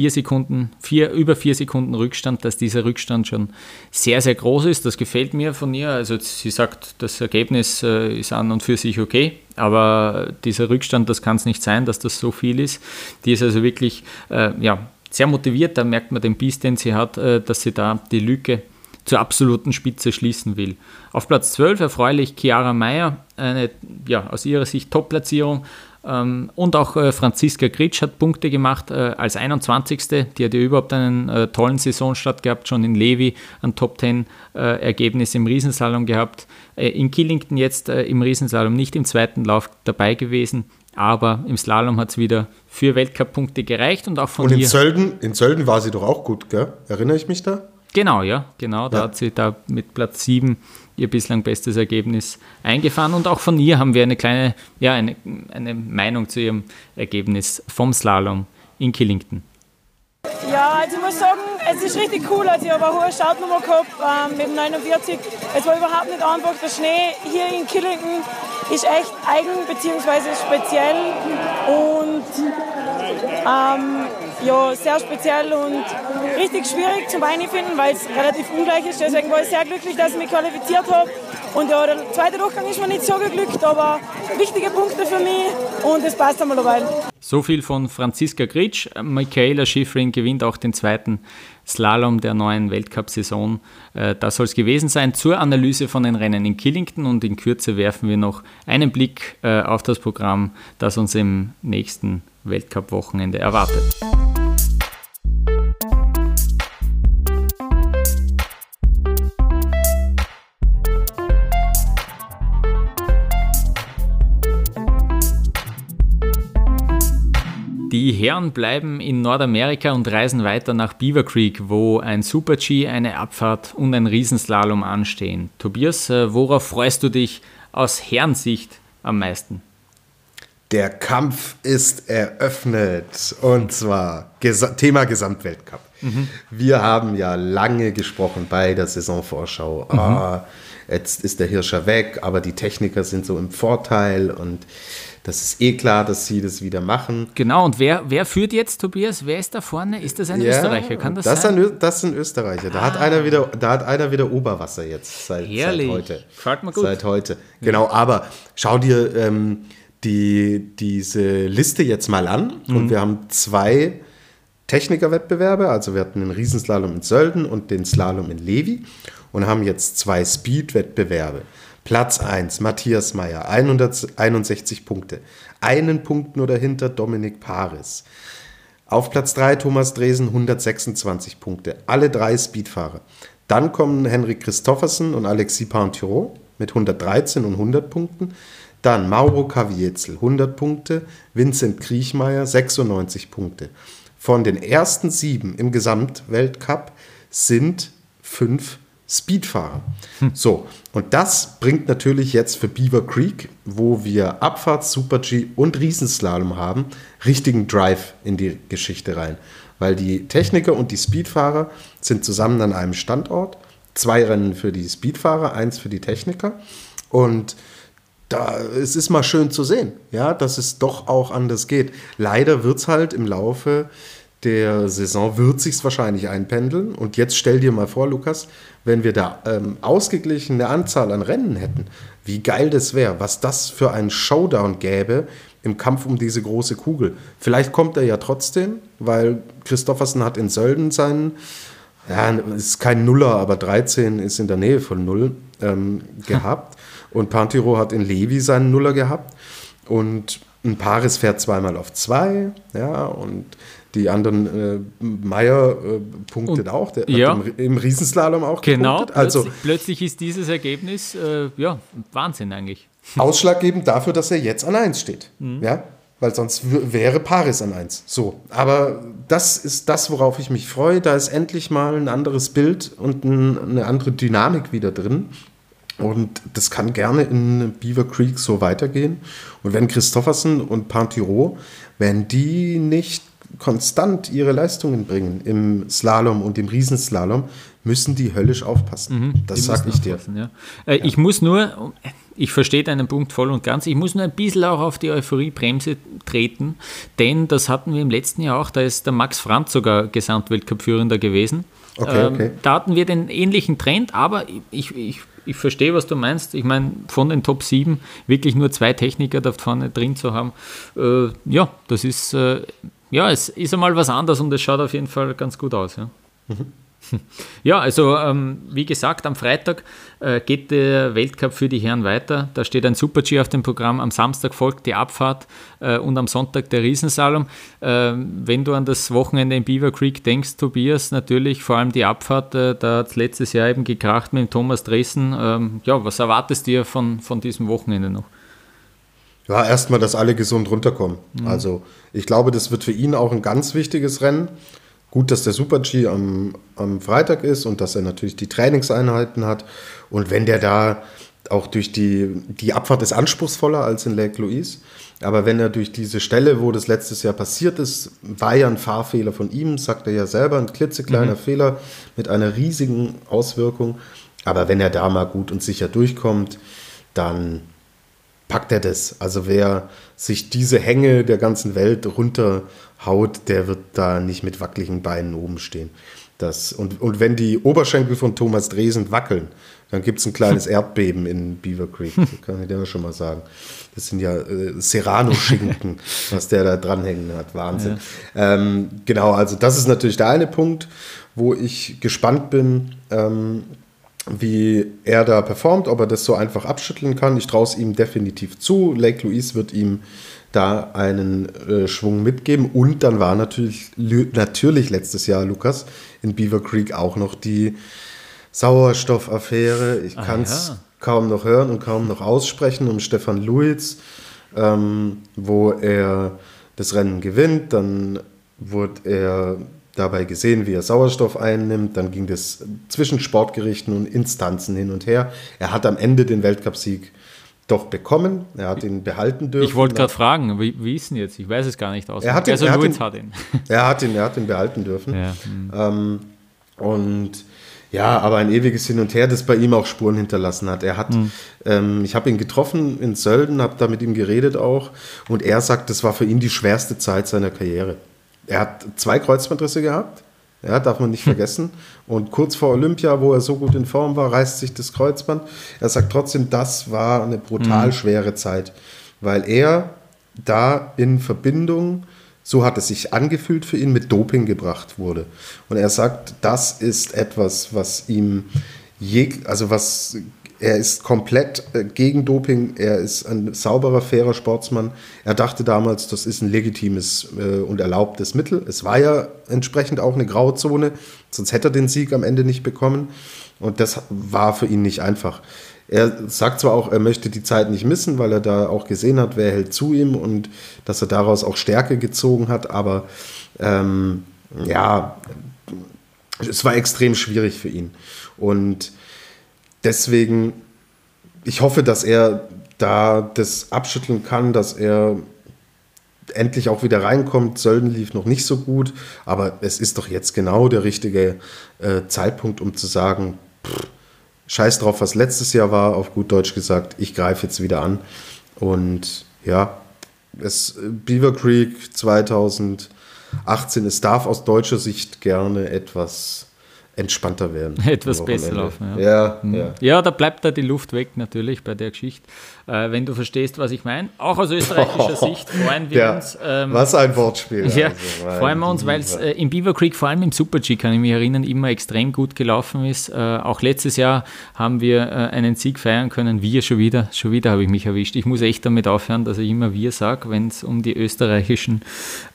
über 4 Sekunden Rückstand, dass dieser Rückstand schon sehr, sehr groß ist. Das gefällt mir von ihr. Also sie sagt, das Ergebnis ist an und für sich okay, aber dieser Rückstand, das kann es nicht sein, dass das so viel ist. Die ist also wirklich sehr motiviert, da merkt man den Biss, den sie hat, dass sie da die Lücke zur absoluten Spitze schließen will. Auf Platz 12 erfreulich Chiara Meyer, eine aus ihrer Sicht Top-Platzierung. Und auch Franziska Gritsch hat Punkte gemacht als 21. Die hat ja überhaupt einen tollen Saisonstart gehabt, schon in Levi ein Top-10-Ergebnis im Riesenslalom gehabt. In Killington jetzt im Riesenslalom nicht im zweiten Lauf dabei gewesen, aber im Slalom hat es wieder für Weltcup-Punkte gereicht. Und auch von in Sölden war sie doch auch gut, gell? Erinnere ich mich da? Genau, da hat sie da mit Platz 7 ihr bislang bestes Ergebnis eingefahren und auch von ihr haben wir eine kleine, eine Meinung zu ihrem Ergebnis vom Slalom in Killington. Ja, also ich muss sagen, es ist richtig cool. Also ich habe eine hohe Startnummer gehabt mit dem 49. Es war überhaupt nicht einfach. Der Schnee hier in Killington ist echt eigen bzw. speziell und sehr speziell und richtig schwierig zum Einfinden, weil es relativ ungleich ist. Deswegen war ich sehr glücklich, dass ich mich qualifiziert habe. Und der zweite Durchgang ist mir nicht so geglückt, aber wichtige Punkte für mich und es passt einmal dabei. So viel von Franziska Gritsch. Mikaela Shiffrin gewinnt auch den zweiten Slalom der neuen Weltcup-Saison. Das soll es gewesen sein zur Analyse von den Rennen in Killington und in Kürze werfen wir noch einen Blick auf das Programm, das uns im nächsten Weltcup-Wochenende erwartet. Die Herren bleiben in Nordamerika und reisen weiter nach Beaver Creek, wo ein Super-G, eine Abfahrt und ein Riesenslalom anstehen. Tobias, worauf freust du dich aus Herrensicht am meisten? Der Kampf ist eröffnet und zwar Thema Gesamtweltcup. Wir haben ja lange gesprochen bei der Saisonvorschau. Jetzt ist der Hirscher weg, aber die Techniker sind so im Vorteil und das ist eh klar, dass sie das wieder machen. Genau, und wer führt jetzt, Tobias? Wer ist da vorne? Ist das ein Österreicher? Kann das sein? Das sind Österreicher. Da hat einer wieder Oberwasser jetzt seit heute. Gefällt mir gut. Seit heute. Genau, aber schau dir diese Liste jetzt mal an. Und wir haben 2 Technikerwettbewerbe. Also wir hatten den Riesenslalom in Sölden und den Slalom in Levi. Und haben jetzt 2 Speed-Wettbewerbe. Platz 1, Matthias Mayr, 161 Punkte. 1 Punkt nur dahinter Dominik Paris. Auf Platz 3 Thomas Dresen, 126 Punkte. Alle 3 Speedfahrer. Dann kommen Henrik Christoffersen und Alexis Pinturault mit 113 und 100 Punkten. Dann Mauro Caviezel, 100 Punkte. Vincent Kriechmeier, 96 Punkte. Von den ersten 7 im Gesamtweltcup sind 5 Speedfahrer. So, und das bringt natürlich jetzt für Beaver Creek, wo wir Abfahrt, Super-G und Riesenslalom haben, richtigen Drive in die Geschichte rein. Weil die Techniker und die Speedfahrer sind zusammen an einem Standort. 2 Rennen für die Speedfahrer, 1 für die Techniker. Und es ist mal schön zu sehen, ja, dass es doch auch anders geht. Leider wird es halt im Laufe der Saison sich's wahrscheinlich einpendeln. Und jetzt stell dir mal vor, Lukas, wenn wir da ausgeglichene Anzahl an Rennen hätten, wie geil das wäre, was das für einen Showdown gäbe im Kampf um diese große Kugel. Vielleicht kommt er ja trotzdem, weil Christoffersen hat in Sölden seinen, ist kein Nuller, aber 13 ist in der Nähe von 0 gehabt. Und Pinturault hat in Levi seinen Nuller gehabt. Und ein Paris fährt 2-mal auf 2, ja, und die anderen, Mayr punktet auch, der hat im Riesenslalom auch gepunktet. Also plötzlich ist dieses Ergebnis, Wahnsinn eigentlich. Ausschlaggebend dafür, dass er jetzt an 1 steht. Ja? Weil sonst wäre Paris an 1. So, aber das ist das, worauf ich mich freue. Da ist endlich mal ein anderes Bild und eine andere Dynamik wieder drin. Und das kann gerne in Beaver Creek so weitergehen. Und wenn Christoffersen und Pinturault, wenn die nicht konstant ihre Leistungen bringen im Slalom und im Riesenslalom, müssen die höllisch aufpassen. Das sage ich dir. Ja. Ich verstehe deinen Punkt voll und ganz, ich muss nur ein bisschen auch auf die Euphoriebremse treten, denn das hatten wir im letzten Jahr auch, da ist der Max Franz sogar Gesamtweltcup-Führender gewesen. Okay. Da hatten wir den ähnlichen Trend, aber ich verstehe, was du meinst. Ich meine, von den Top 7 wirklich nur 2 Techniker da vorne drin zu haben, das ist... es ist einmal was anderes und es schaut auf jeden Fall ganz gut aus. Ja, ja, also wie gesagt, am Freitag geht der Weltcup für die Herren weiter. Da steht ein Super-G auf dem Programm. Am Samstag folgt die Abfahrt und am Sonntag der Riesenslalom. Wenn du an das Wochenende in Beaver Creek denkst, Tobias, natürlich vor allem die Abfahrt, da hat es letztes Jahr eben gekracht mit dem Thomas Dresen. Was erwartest du dir von diesem Wochenende noch? Ja, erstmal, dass alle gesund runterkommen. Also ich glaube, das wird für ihn auch ein ganz wichtiges Rennen. Gut, dass der Super-G am Freitag ist und dass er natürlich die Trainingseinheiten hat. Und wenn der da auch durch die Abfahrt ist anspruchsvoller als in Lake Louise, aber wenn er durch diese Stelle, wo das letztes Jahr passiert ist, war ja ein Fahrfehler von ihm, sagt er ja selber, ein klitzekleiner Fehler mit einer riesigen Auswirkung. Aber wenn er da mal gut und sicher durchkommt, dann packt er das. Also wer sich diese Hänge der ganzen Welt runterhaut, der wird da nicht mit wackeligen Beinen oben stehen. Und wenn die Oberschenkel von Thomas Dresen wackeln, dann gibt es ein kleines Erdbeben in Beaver Creek. Das kann ich dir schon mal sagen. Das sind ja Serrano-Schinken, was der da dranhängen hat. Wahnsinn. Ja. Genau, also das ist natürlich der eine Punkt, wo ich gespannt bin, wie er da performt, ob er das so einfach abschütteln kann. Ich traue es ihm definitiv zu. Lake Louise wird ihm da einen Schwung mitgeben. Und dann war natürlich letztes Jahr, Lukas, in Beaver Creek auch noch die Sauerstoffaffäre. Ich kann es kaum noch hören und kaum noch aussprechen, um Stefan Luiz, wo er das Rennen gewinnt. Dann wurde er dabei gesehen, wie er Sauerstoff einnimmt. Dann ging das zwischen Sportgerichten und Instanzen hin und her. Er hat am Ende den Weltcupsieg doch bekommen. Er hat ihn behalten dürfen. Ich wollte gerade fragen, wie ist denn jetzt? Ich weiß es gar nicht aus. Er hat ihn behalten dürfen. Ja. Aber ein ewiges Hin und Her, das bei ihm auch Spuren hinterlassen hat. Ich habe ihn getroffen in Sölden, habe da mit ihm geredet auch, und er sagt, das war für ihn die schwerste Zeit seiner Karriere. Er hat 2 Kreuzbandrisse gehabt, darf man nicht vergessen. Und kurz vor Olympia, wo er so gut in Form war, reißt sich das Kreuzband. Er sagt trotzdem, das war eine brutal schwere Zeit, weil er da in Verbindung, so hat es sich angefühlt für ihn, mit Doping gebracht wurde. Und er sagt, das ist etwas, was ihm er ist komplett gegen Doping, er ist ein sauberer, fairer Sportsmann. Er dachte damals, das ist ein legitimes und erlaubtes Mittel. Es war ja entsprechend auch eine Grauzone, sonst hätte er den Sieg am Ende nicht bekommen. Und das war für ihn nicht einfach. Er sagt zwar auch, er möchte die Zeit nicht missen, weil er da auch gesehen hat, wer hält zu ihm und dass er daraus auch Stärke gezogen hat, aber es war extrem schwierig für ihn. Und deswegen, ich hoffe, dass er da das abschütteln kann, dass er endlich auch wieder reinkommt. Sölden lief noch nicht so gut, aber es ist doch jetzt genau der richtige Zeitpunkt, um zu sagen, scheiß drauf, was letztes Jahr war, auf gut Deutsch gesagt, ich greife jetzt wieder an. Und ja, Beaver Creek 2018, es darf aus deutscher Sicht gerne etwas entspannter werden. Etwas besser laufen. Ja, da bleibt da die Luft weg natürlich bei der Geschichte. Wenn du verstehst, was ich meine. Auch aus österreichischer Sicht freuen wir uns. Was ein Wortspiel. Freuen wir uns, weil es im Beaver Creek, vor allem im Super-G, kann ich mich erinnern, immer extrem gut gelaufen ist. Auch letztes Jahr haben wir einen Sieg feiern können. Schon wieder habe ich mich erwischt. Ich muss echt damit aufhören, dass ich immer wir sage, wenn es um die österreichischen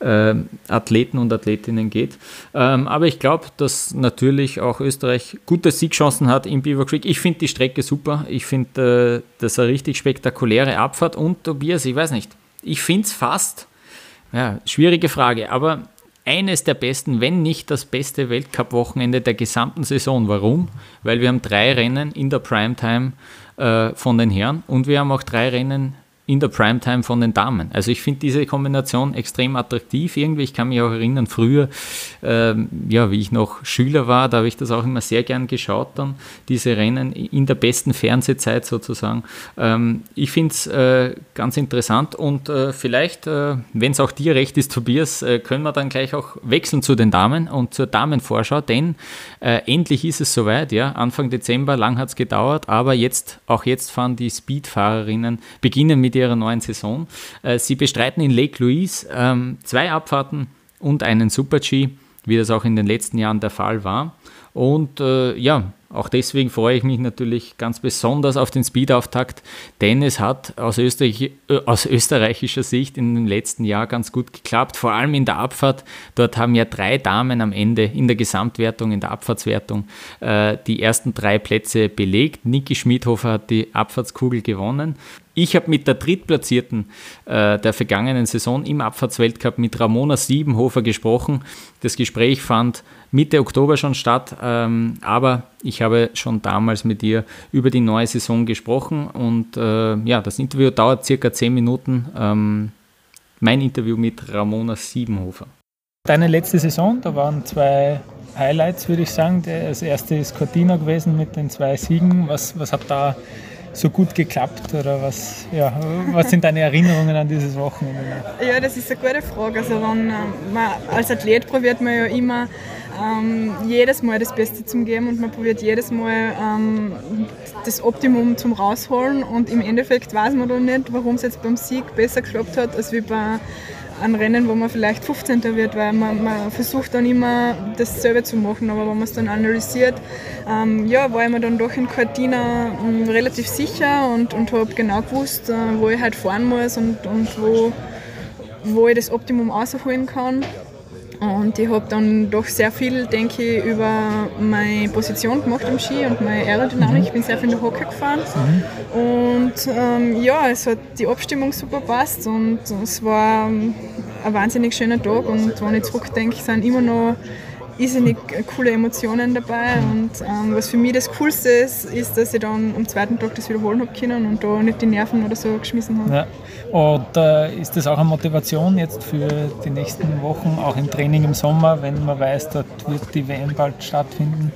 Athleten und Athletinnen geht. Aber ich glaube, dass natürlich auch Österreich gute Siegchancen hat im Beaver Creek. Ich finde die Strecke super. Ich finde, das ist eine richtig spektakuläre Abfahrt. Und Tobias, ich weiß nicht, ich finde es fast, schwierige Frage, aber eines der besten, wenn nicht das beste Weltcup-Wochenende der gesamten Saison. Warum? Weil wir haben 3 Rennen in der Primetime von den Herren und wir haben auch 3 Rennen in der Primetime von den Damen. Also ich finde diese Kombination extrem attraktiv. Irgendwie, ich kann mich auch erinnern, früher, wie ich noch Schüler war, da habe ich das auch immer sehr gern geschaut dann, diese Rennen in der besten Fernsehzeit sozusagen. Ich finde es ganz interessant und vielleicht, wenn es auch dir recht ist, Tobias, können wir dann gleich auch wechseln zu den Damen und zur Damenvorschau, denn endlich ist es soweit, Anfang Dezember, lang hat es gedauert, aber jetzt fahren die Speedfahrerinnen, beginnen mit ihrer neuen Saison. Sie bestreiten in Lake Louise 2 Abfahrten und einen Super-G, wie das auch in den letzten Jahren der Fall war. Und auch deswegen freue ich mich natürlich ganz besonders auf den Speed-Auftakt, denn es hat aus österreichischer Sicht in dem letzten Jahr ganz gut geklappt, vor allem in der Abfahrt. Dort haben ja 3 Damen am Ende in der Gesamtwertung, in der Abfahrtswertung, die ersten 3 Plätze belegt. Niki Schmidhofer hat die Abfahrtskugel gewonnen. Ich habe mit der Drittplatzierten der vergangenen Saison im Abfahrtsweltcup mit Ramona Siebenhofer gesprochen. Das Gespräch fand Mitte Oktober schon statt, aber ich habe schon damals mit ihr über die neue Saison gesprochen und das Interview dauert circa 10 Minuten. Mein Interview mit Ramona Siebenhofer. Deine letzte Saison, da waren 2 Highlights, würde ich sagen. Das erste ist Cortina gewesen mit den 2 Siegen. Was hat da so gut geklappt oder was sind deine Erinnerungen an dieses Wochenende? Ja, das ist eine gute Frage. Also wenn man als Athlet probiert man ja immer jedes Mal das Beste zu geben und man probiert jedes Mal das Optimum zum rausholen und im Endeffekt weiß man dann nicht, warum es jetzt beim Sieg besser geklappt hat als wie bei einem Rennen, wo man vielleicht 15. wird, weil man versucht dann immer dasselbe zu machen, aber wenn man es dann analysiert, war ich mir dann doch in Cortina relativ sicher und habe genau gewusst, wo ich halt fahren muss und wo ich das Optimum rausholen kann. Und ich habe dann doch sehr viel, denke ich, über meine Position gemacht am Ski und meine Aerodynamik. Ich bin sehr viel in der Hocke gefahren. Und es hat die Abstimmung super gepasst und es war ein wahnsinnig schöner Tag. Und wenn ich zurückdenke, sind immer noch irrsinnig coole Emotionen dabei und was für mich das Coolste ist, dass ich dann am zweiten Tag das wiederholen habe können und da nicht die Nerven oder so geschmissen habe. Ja. Und ist das auch eine Motivation jetzt für die nächsten Wochen, auch im Training im Sommer, wenn man weiß, dort wird die WM bald stattfinden?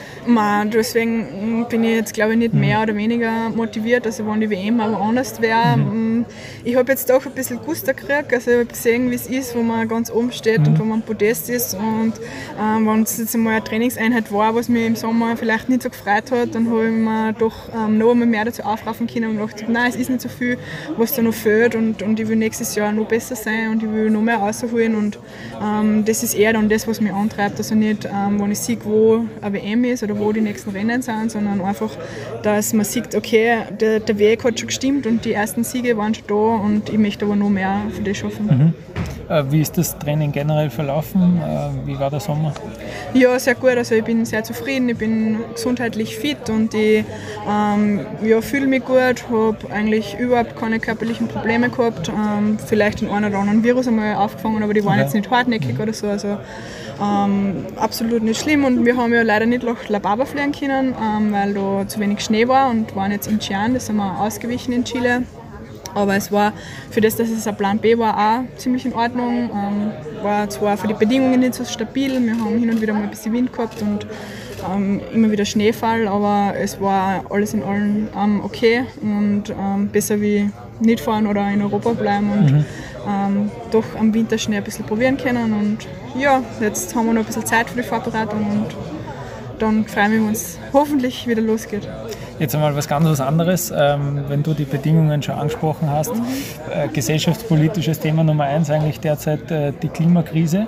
Deswegen bin ich jetzt, glaube ich, nicht mehr oder weniger motiviert, also wenn die WM aber anders wäre. Ich habe jetzt doch ein bisschen Guster gekriegt, also ich habe gesehen, wie es ist, wo man ganz oben steht und wo man am Podest ist und wenn es jetzt einmal eine Trainingseinheit war, was mich im Sommer vielleicht nicht so gefreut hat, dann habe ich mir doch noch einmal mehr dazu aufraffen können und gedacht, nein, es ist nicht so viel, was da noch fehlt und ich will nächstes Jahr noch besser sein und ich will noch mehr rausholen und das ist eher dann das, was mich antreibt, also nicht, wenn ich sehe, wo eine WM ist oder wo die nächsten Rennen sind, sondern einfach, dass man sieht, okay, der Weg hat schon gestimmt und die ersten Siege waren schon da und ich möchte aber noch mehr für das schaffen. Wie ist das Training generell verlaufen? Wie war der Sommer? Ja, sehr gut. Also ich bin sehr zufrieden, ich bin gesundheitlich fit und ich fühle mich gut, habe eigentlich überhaupt keine körperlichen Probleme gehabt. Vielleicht den einen oder anderen Virus einmal aufgefangen, aber die waren jetzt nicht hartnäckig oder so. Also absolut nicht schlimm und wir haben ja leider nicht nach La Baba fliegen können, weil da zu wenig Schnee war und waren jetzt in Xi'an, das sind wir ausgewichen in Chile. Aber es war, für das, dass es ein Plan B war, auch ziemlich in Ordnung. War zwar für die Bedingungen nicht so stabil, wir haben hin und wieder mal ein bisschen Wind gehabt und immer wieder Schneefall, aber es war alles in allem okay und besser wie nicht fahren oder in Europa bleiben und doch am Winterschnee ein bisschen probieren können. Und ja, jetzt haben wir noch ein bisschen Zeit für die Vorbereitung und dann freuen wir uns, hoffentlich wieder losgeht. Jetzt einmal was ganz anderes, wenn du die Bedingungen schon angesprochen hast. Gesellschaftspolitisches Thema Nummer 1 eigentlich derzeit die Klimakrise.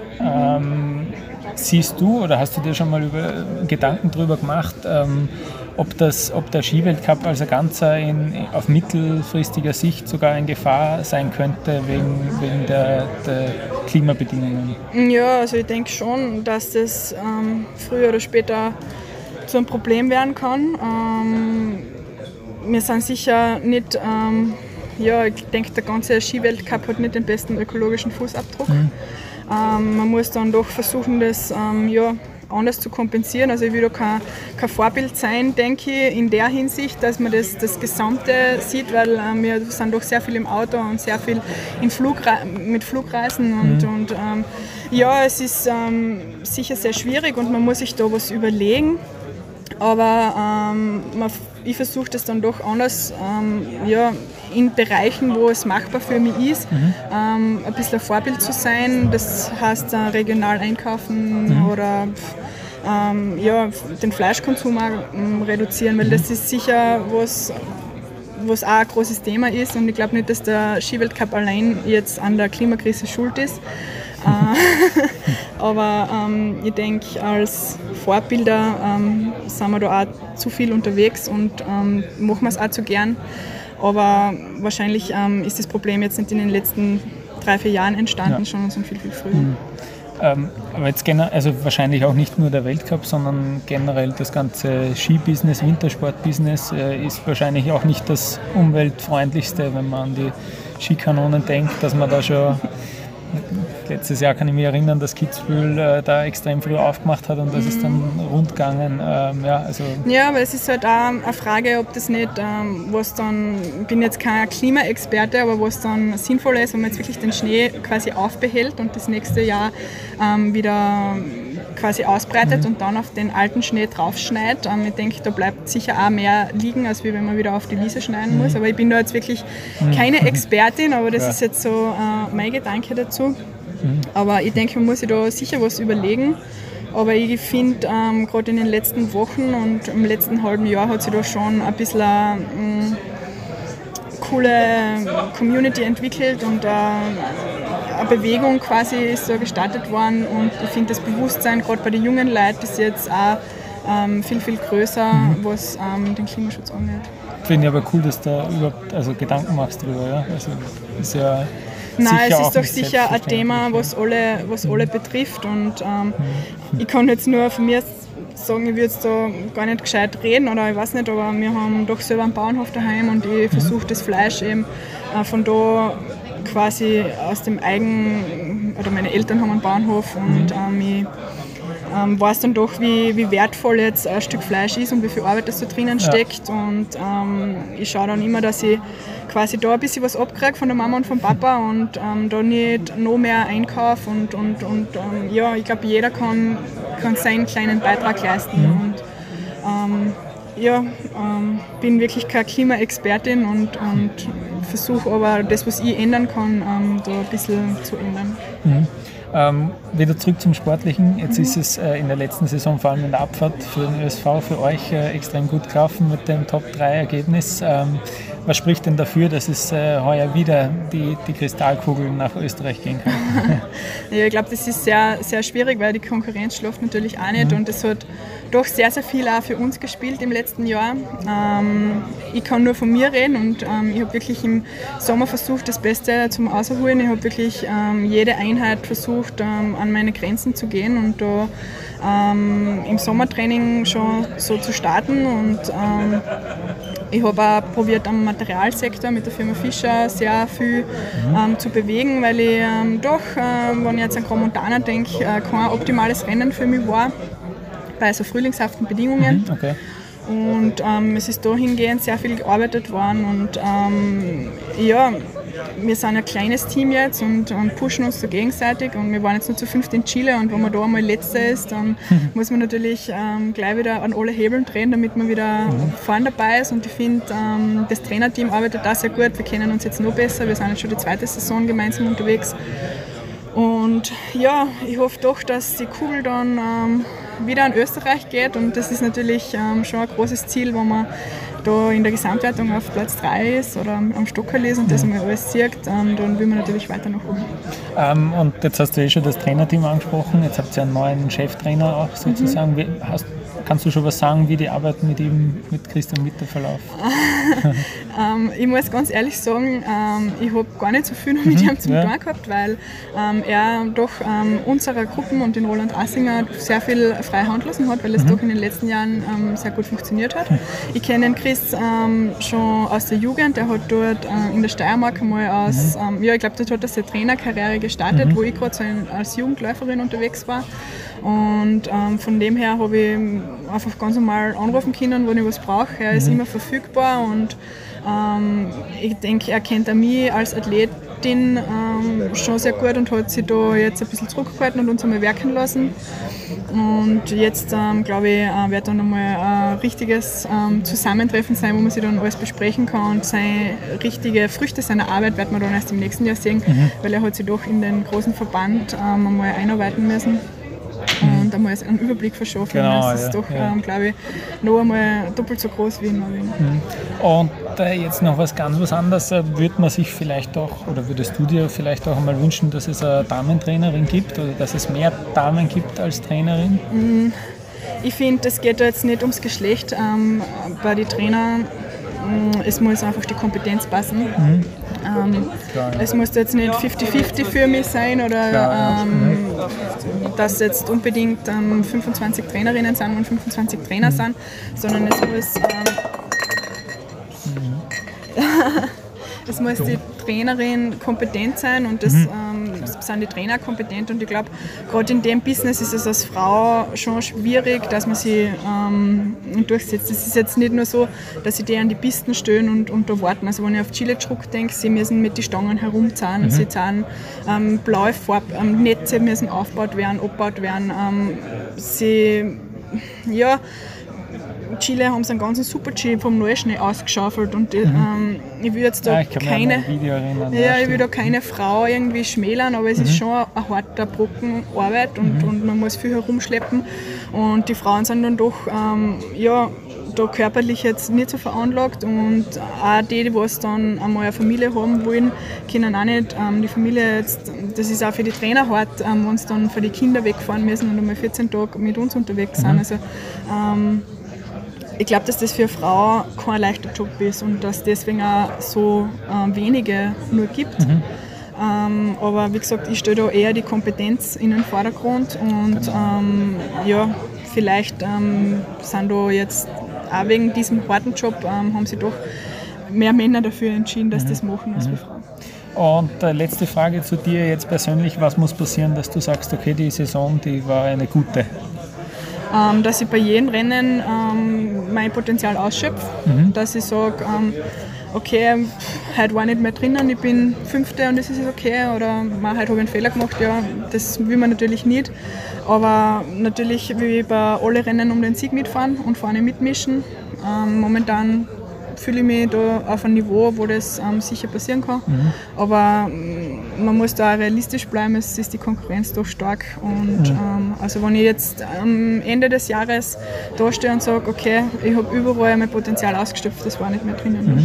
Siehst du oder hast du dir schon mal Gedanken darüber gemacht, ob der Skiweltcup als ein Ganzer auf mittelfristiger Sicht sogar in Gefahr sein könnte wegen der Klimabedingungen? Ja, also ich denke schon, dass das früher oder später zu einem Problem werden kann. Wir sind sicher nicht, ich denke, der ganze Skiweltcup hat nicht den besten ökologischen Fußabdruck. Man muss dann doch versuchen, das anders zu kompensieren. Also ich will da kein Vorbild sein, denke ich, in der Hinsicht, dass man das Gesamte sieht, weil wir sind doch sehr viel im Auto und sehr viel mit Flugreisen und es ist sicher sehr schwierig und man muss sich da was überlegen. Aber ich versuche das dann doch anders, in Bereichen, wo es machbar für mich ist, ein bisschen ein Vorbild zu sein. Das heißt, regional einkaufen oder den Fleischkonsum auch, reduzieren, weil das ist sicher was auch ein großes Thema ist und ich glaube nicht, dass der Skiweltcup allein jetzt an der Klimakrise schuld ist. Aber ich denke, als Vorbilder sind wir da auch zu viel unterwegs und machen wir es auch zu gern. Aber wahrscheinlich ist das Problem jetzt nicht in den letzten 3-4 Jahren entstanden, sondern viel, viel früher. Aber jetzt also wahrscheinlich auch nicht nur der Weltcup, sondern generell das ganze Skibusiness, Wintersportbusiness ist wahrscheinlich auch nicht das umweltfreundlichste, wenn man an die Skikanonen denkt, dass man da schon letztes Jahr kann ich mich erinnern, dass Kitzbühel da extrem früh aufgemacht hat und das ist dann rund gegangen. Ja, aber es ist halt auch eine Frage, ob das nicht, ich bin jetzt kein Klimaexperte, aber was dann sinnvoll ist, wenn man jetzt wirklich den Schnee quasi aufbehält und das nächste Jahr wieder quasi ausbreitet und dann auf den alten Schnee draufschneit. Ich denke, da bleibt sicher auch mehr liegen, als wenn man wieder auf die Wiese schneiden muss. Aber ich bin da jetzt wirklich keine Expertin, aber das ist jetzt so mein Gedanke dazu. Aber ich denke, man muss sich da sicher was überlegen. Aber ich finde, gerade in den letzten Wochen und im letzten halben Jahr hat sich da schon ein bisschen eine coole Community entwickelt und eine Bewegung quasi ist so gestartet worden. Und ich finde, das Bewusstsein gerade bei den jungen Leuten ist jetzt auch viel, viel größer, was den Klimaschutz angeht. Finde ich aber cool, dass du überhaupt Gedanken machst darüber. Ja? Also, ist ja nein, es ist doch sicher ein Thema, was alle betrifft und ich kann jetzt nur von mir sagen, ich würde jetzt da gar nicht gescheit reden oder ich weiß nicht, aber wir haben doch selber einen Bauernhof daheim und ich versuche das Fleisch eben von da quasi aus dem oder meine Eltern haben einen Bauernhof und weiß dann doch, wie wertvoll jetzt ein Stück Fleisch ist und wie viel Arbeit das da drinnen steckt. Und ich schaue dann immer, dass ich quasi da ein bisschen was abkriege von der Mama und vom Papa und da nicht noch mehr einkaufe. Und ja, ich glaube, jeder kann seinen kleinen Beitrag leisten. Und bin wirklich keine Klimaexpertin und versuche aber das, was ich ändern kann, da ein bisschen zu ändern. Wieder zurück zum Sportlichen. Jetzt ist es in der letzten Saison, vor allem in der Abfahrt für den ÖSV, für euch extrem gut gelaufen mit dem Top-3-Ergebnis. Was spricht denn dafür, dass es heuer wieder die Kristallkugel nach Österreich gehen kann? Ja, ich glaube, das ist sehr, sehr schwierig, weil die Konkurrenz schläft natürlich auch nicht und es hat doch sehr, sehr viel auch für uns gespielt im letzten Jahr. Ich kann nur von mir reden und ich habe wirklich im Sommer versucht, das Beste zum Rausholen. Ich habe wirklich jede Einheit versucht, an meine Grenzen zu gehen und da im Sommertraining schon so zu starten und ich habe auch probiert am Materialsektor mit der Firma Fischer sehr viel zu bewegen, weil ich wenn ich jetzt an Grand Montana denke, kein optimales Rennen für mich war bei so frühlingshaften Bedingungen. Okay. Und es ist dahingehend sehr viel gearbeitet worden und ja, wir sind ein kleines Team jetzt und pushen uns so gegenseitig und wir waren jetzt nur zu 5 in Chile und wenn man da einmal Letzter ist, dann muss man natürlich gleich wieder an alle Hebeln drehen, damit man wieder vorne dabei ist und ich finde, das Trainerteam arbeitet da sehr gut, wir kennen uns jetzt noch besser, wir sind jetzt schon die 2. Saison gemeinsam unterwegs und ja, ich hoffe doch, dass die Kugel dann wieder an Österreich geht und das ist natürlich schon ein großes Ziel, wenn man da in der Gesamtwertung auf Platz 3 ist oder am Stockerl ist und das einmal alles sieht, dann will man natürlich weiter nach oben. Und jetzt hast du schon das Trainerteam angesprochen, jetzt habt ihr einen neuen Cheftrainer auch sozusagen. Kannst du schon was sagen, wie die Arbeit mit ihm, mit Christian Witter verläuft? Ich muss ganz ehrlich sagen, ich habe gar nicht so viel mit ihm zum tun gehabt, weil er doch unserer Gruppen und den Roland Assinger sehr viel freie Hand lassen hat, weil es doch in den letzten Jahren sehr gut funktioniert hat. Ich kenne den Chris schon aus der Jugend, er hat dort in der Steiermark einmal ich glaube, dort hat er seine Trainerkarriere gestartet, wo ich gerade so als Jugendläuferin unterwegs war. Und von dem her habe ich einfach ganz normal anrufen können, wenn ich was brauche. Er ist immer verfügbar und ich denke, er kennt auch mich als Athletin schon sehr gut und hat sich da jetzt ein bisschen zurückgehalten und uns einmal wirken lassen. Und jetzt, glaube ich, wird dann einmal ein richtiges Zusammentreffen sein, wo man sich dann alles besprechen kann und seine richtige Früchte seiner Arbeit wird man dann erst im nächsten Jahr sehen, weil er hat sich doch in den großen Verband einmal einarbeiten müssen. Und einmal einen Überblick verschaffen. Genau, das ist doch, glaube ich, noch einmal doppelt so groß wie in Norwegen. Und jetzt noch was ganz anderes. Würde man sich vielleicht auch, oder würdest du dir vielleicht auch einmal wünschen, dass es eine Damentrainerin gibt oder dass es mehr Damen gibt als Trainerin? Ich finde, es geht da jetzt nicht ums Geschlecht bei den Trainern. Es muss einfach die Kompetenz passen. Es muss jetzt nicht 50-50 für mich sein oder dass jetzt unbedingt 25 Trainerinnen sind und 25 Trainer sind, sondern es muss die Trainerin kompetent sein und das sind die Trainer kompetent und ich glaube, gerade in dem Business ist es als Frau schon schwierig, dass man sie durchsetzt. Es ist jetzt nicht nur so, dass sie die an die Pisten stehen und da warten. Also wenn ich auf Chile denke, sie müssen mit den Stangen herumzahlen, sie zahlen blaue Netze müssen aufgebaut werden, abgebaut werden. Chile haben sie einen ganzen Super-G vom Neuschnee ausgeschaufelt und ich will jetzt da keine Frau irgendwie schmälern, aber es ist schon ein harter Brocken Arbeit und man muss viel herumschleppen und die Frauen sind dann doch da körperlich jetzt nicht so veranlagt und auch die was dann einmal eine Familie haben wollen, können auch nicht die Familie jetzt, das ist auch für die Trainer hart, wenn sie dann von den Kindern wegfahren müssen und einmal 14 Tage mit uns unterwegs sind. Also ich glaube, dass das für eine Frau kein leichter Job ist und dass es deswegen auch so wenige nur gibt. Aber wie gesagt, ich stelle da eher die Kompetenz in den Vordergrund und vielleicht sind da jetzt auch wegen diesem harten Job haben sich doch mehr Männer dafür entschieden, dass das machen als wir Frauen. Und letzte Frage zu dir jetzt persönlich, was muss passieren, dass du sagst, okay, die Saison, die war eine gute? dass ich bei jedem Rennen mein Potenzial ausschöpfe, dass ich sage, okay, heute war nicht mehr drinnen, ich bin Fünfte und das ist okay, oder heute habe ich einen Fehler gemacht, ja, das will man natürlich nicht, aber natürlich will ich bei allen Rennen um den Sieg mitfahren und vorne mitmischen. Momentan fühle ich mich da auf einem Niveau, wo das sicher passieren kann, aber man muss da auch realistisch bleiben, es ist die Konkurrenz doch stark und also wenn ich jetzt am Ende des Jahres da stehe und sage, okay, ich habe überall mein Potenzial ausgeschöpft, das war nicht mehr drinnen.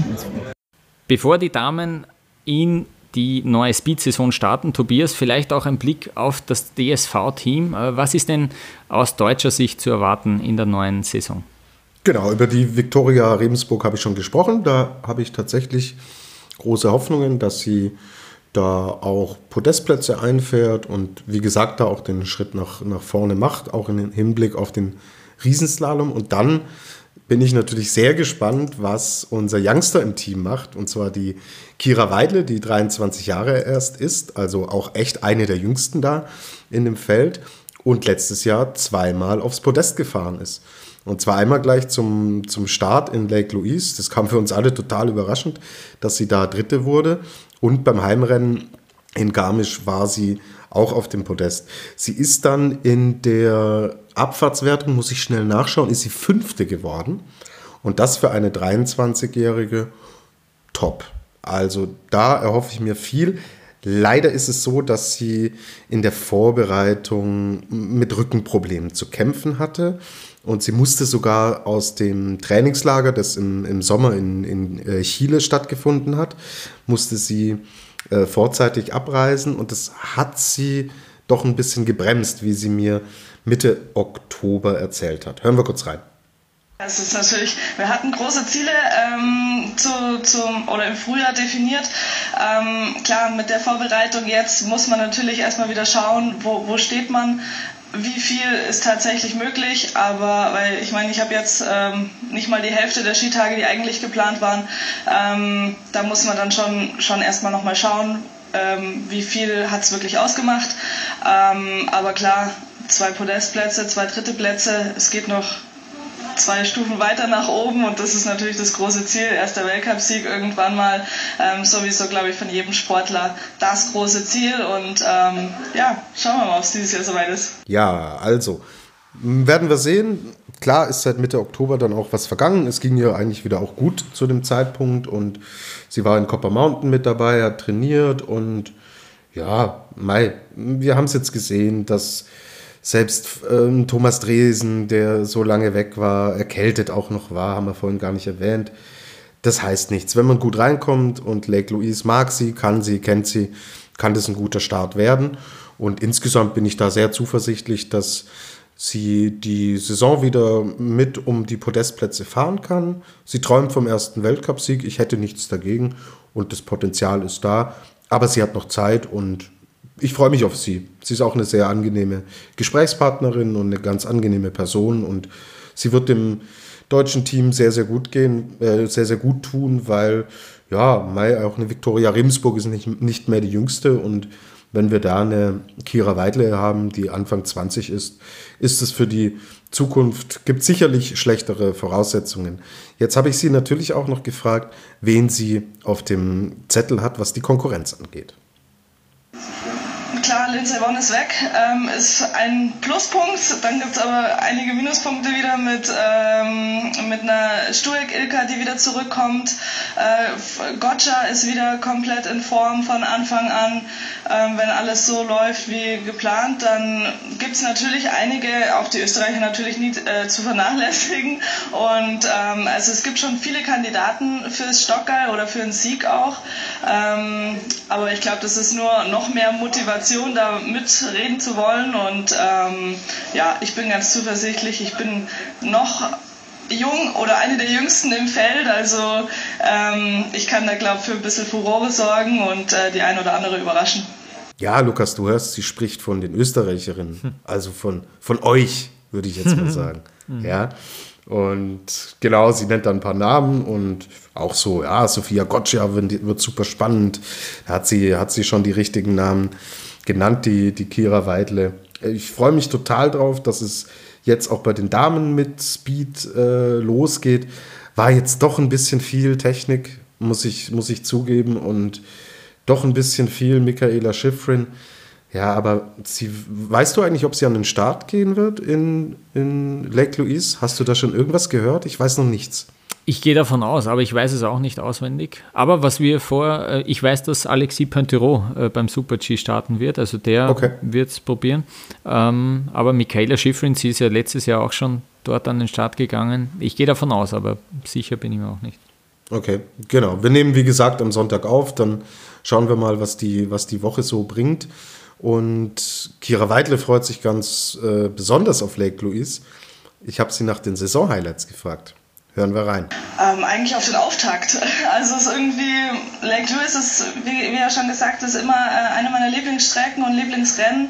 Bevor die Damen in die neue Speed-Saison starten, Tobias, vielleicht auch ein Blick auf das DSV-Team. Was ist denn aus deutscher Sicht zu erwarten in der neuen Saison? Genau, über die Viktoria Rebensburg habe ich schon gesprochen. Da habe ich tatsächlich große Hoffnungen, dass sie da auch Podestplätze einfährt und wie gesagt da auch den Schritt nach vorne macht, auch im Hinblick auf den Riesenslalom. Und dann bin ich natürlich sehr gespannt, was unser Youngster im Team macht, und zwar die Kira Weidle, die 23 Jahre erst ist, also auch echt eine der Jüngsten da in dem Feld und letztes Jahr 2-mal aufs Podest gefahren ist. Und zwar einmal gleich zum Start in Lake Louise. Das kam für uns alle total überraschend, dass sie da Dritte wurde. Und beim Heimrennen in Garmisch war sie auch auf dem Podest. Sie ist dann in der Abfahrtswertung, muss ich schnell nachschauen, ist sie Fünfte geworden. Und das für eine 23-Jährige top. Also da erhoffe ich mir viel. Leider ist es so, dass sie in der Vorbereitung mit Rückenproblemen zu kämpfen hatte. Und sie musste sogar aus dem Trainingslager, das im Sommer in Chile stattgefunden hat, musste sie vorzeitig abreisen. Und das hat sie doch ein bisschen gebremst, wie sie mir Mitte Oktober erzählt hat. Hören wir kurz rein. Es ist natürlich, wir hatten große Ziele im Frühjahr definiert. Klar, mit der Vorbereitung jetzt muss man natürlich erstmal wieder schauen, wo steht man. Wie viel ist tatsächlich möglich, aber weil ich meine, ich habe jetzt nicht mal die Hälfte der Skitage, die eigentlich geplant waren, da muss man dann schon erstmal nochmal schauen, wie viel hat es wirklich ausgemacht, aber klar, 2 Podestplätze, 2 dritte Plätze, es geht noch 2 Stufen weiter nach oben und das ist natürlich das große Ziel, erster Weltcupsieg irgendwann mal, sowieso glaube ich von jedem Sportler das große Ziel und schauen wir mal, ob es dieses Jahr soweit ist. Ja, also werden wir sehen. Klar ist seit Mitte Oktober dann auch was vergangen. Es ging ihr eigentlich wieder auch gut zu dem Zeitpunkt und sie war in Copper Mountain mit dabei, hat trainiert und ja, wir haben es jetzt gesehen, dass selbst Thomas Dresen, der so lange weg war, erkältet auch noch war, haben wir vorhin gar nicht erwähnt. Das heißt nichts. Wenn man gut reinkommt und Lake Louise mag sie, kann sie, kennt sie, kann das ein guter Start werden. Und insgesamt bin ich da sehr zuversichtlich, dass sie die Saison wieder mit um die Podestplätze fahren kann. Sie träumt vom ersten Weltcupsieg. Ich hätte nichts dagegen und das Potenzial ist da. Aber sie hat noch Zeit und ich freue mich auf sie. Sie ist auch eine sehr angenehme Gesprächspartnerin und eine ganz angenehme Person und sie wird dem deutschen Team sehr, sehr gut tun, weil ja, auch eine Viktoria Rebensburg ist nicht mehr die jüngste und wenn wir da eine Kira Weidle haben, die Anfang 20 ist es für die Zukunft, gibt sicherlich schlechtere Voraussetzungen. Jetzt habe ich sie natürlich auch noch gefragt, wen sie auf dem Zettel hat, was die Konkurrenz angeht. Klar, Lindsey Vonn ist weg, ist ein Pluspunkt, dann gibt es aber einige Minuspunkte wieder mit einer Stuek Ilka, die wieder zurückkommt. Gotcha ist wieder komplett in Form von Anfang an. Wenn alles so läuft wie geplant, dann gibt es natürlich einige, auch die Österreicher natürlich nie zu vernachlässigen. Und also es gibt schon viele Kandidaten fürs Stockgeil oder für einen Sieg auch. Aber ich glaube, das ist nur noch mehr Motivation, da mitreden zu wollen und ich bin ganz zuversichtlich, ich bin noch jung oder eine der jüngsten im Feld, also ich kann da glaube ich für ein bisschen Furore sorgen und die ein oder andere überraschen. Ja, Lukas, du hörst, sie spricht von den Österreicherinnen, also von euch, würde ich jetzt mal sagen. Ja. Und genau, sie nennt dann ein paar Namen und auch so, ja, Sophia Gotcha wird super spannend. Da hat sie schon die richtigen Namen genannt, die Kira Weidle. Ich freue mich total drauf, dass es jetzt auch bei den Damen mit Speed losgeht, war jetzt doch ein bisschen viel Technik, muss ich zugeben, und doch ein bisschen viel Mikaela Shiffrin. Ja, aber weißt du eigentlich, ob sie an den Start gehen wird in Lake Louise? Hast du da schon irgendwas gehört? Ich weiß noch nichts. Ich gehe davon aus, aber ich weiß es auch nicht auswendig. Aber ich weiß, dass Alexis Pointerot beim Super-G starten wird, also der wird es probieren. Aber Mikaela Shiffrin, sie ist ja letztes Jahr auch schon dort an den Start gegangen. Ich gehe davon aus, aber sicher bin ich mir auch nicht. Okay, genau. Wir nehmen, wie gesagt, am Sonntag auf, dann schauen wir mal, was die Woche so bringt. Und Kira Weidle freut sich ganz besonders auf Lake Louise. Ich habe sie nach den Saison-Highlights gefragt. Hören wir rein. Eigentlich auf den Auftakt. Also es ist irgendwie, Lake Louise ist, wie ja schon gesagt, ist immer eine meiner Lieblingsstrecken und Lieblingsrennen.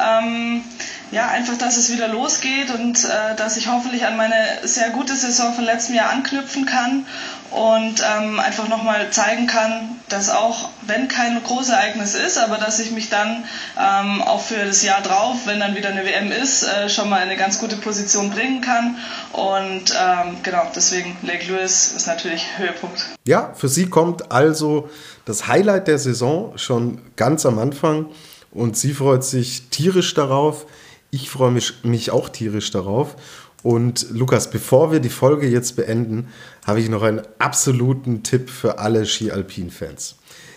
Einfach, dass es wieder losgeht und dass ich hoffentlich an meine sehr gute Saison von letztem Jahr anknüpfen kann und einfach nochmal zeigen kann, dass auch, wenn kein großes Ereignis ist, aber dass ich mich dann auch für das Jahr drauf, wenn dann wieder eine WM ist, schon mal in eine ganz gute Position bringen kann. Und deswegen Lake Louise ist natürlich Höhepunkt. Ja, für sie kommt also das Highlight der Saison schon ganz am Anfang und sie freut sich tierisch darauf. Ich freue mich auch tierisch darauf. Und Lukas, bevor wir die Folge jetzt beenden, habe ich noch einen absoluten Tipp für alle Ski-Alpin-Fans.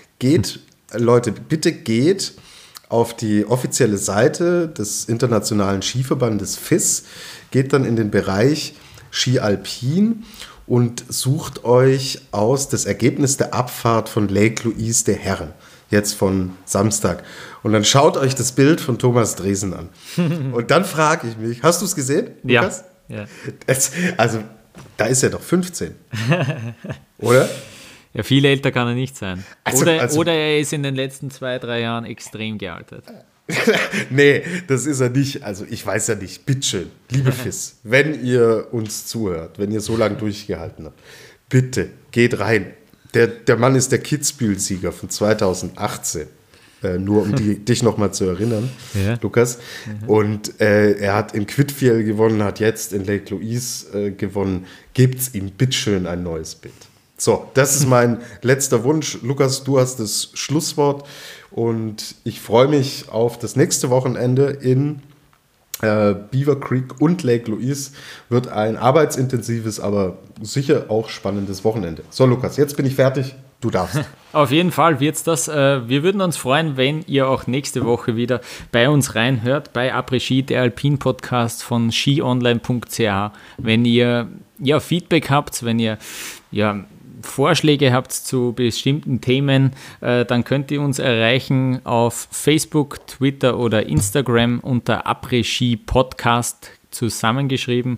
Leute, bitte geht auf die offizielle Seite des Internationalen Skiverbandes FIS, geht dann in den Bereich Ski-Alpin und sucht euch aus das Ergebnis der Abfahrt von Lake Louise der Herren. Jetzt von Samstag. Und dann schaut euch das Bild von Thomas Dresen an. Und dann frage ich mich, hast du es gesehen, Lukas? Ja. Also, da ist er doch 15. Oder? Ja, viel älter kann er nicht sein. Also, oder er ist in den letzten 2-3 Jahren extrem gealtert. Nee, das ist er nicht. Also ich weiß ja nicht. Bitteschön, liebe FIS, wenn ihr uns zuhört, wenn ihr so lange durchgehalten habt, bitte geht rein. Der Mann ist der Kitzbühel-Sieger von 2018. Nur um dich nochmal zu erinnern, Lukas. Und er hat in Quidfiel gewonnen, hat jetzt in Lake Louise gewonnen. Gebt's ihm bitteschön ein neues Bild. So, das ist mein letzter Wunsch. Lukas, du hast das Schlusswort. Und ich freue mich auf das nächste Wochenende in Beaver Creek und Lake Louise. Wird ein arbeitsintensives, aber sicher auch spannendes Wochenende. So, Lukas, jetzt bin ich fertig. Du darfst. Auf jeden Fall wird's das. Wir würden uns freuen, wenn ihr auch nächste Woche wieder bei uns reinhört, bei Après-Ski, der Alpin-Podcast von skionline.ch. Wenn ihr Feedback habt, wenn ihr Vorschläge habt zu bestimmten Themen, dann könnt ihr uns erreichen auf Facebook, Twitter oder Instagram unter Après-Ski Podcast zusammengeschrieben.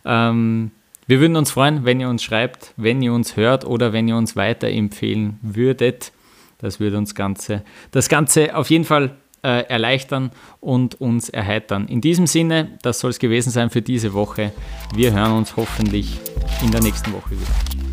Wir würden uns freuen, wenn ihr uns schreibt, wenn ihr uns hört oder wenn ihr uns weiterempfehlen würdet. Das würde uns das Ganze auf jeden Fall erleichtern und uns erheitern. In diesem Sinne, das soll es gewesen sein für diese Woche. Wir hören uns hoffentlich in der nächsten Woche wieder.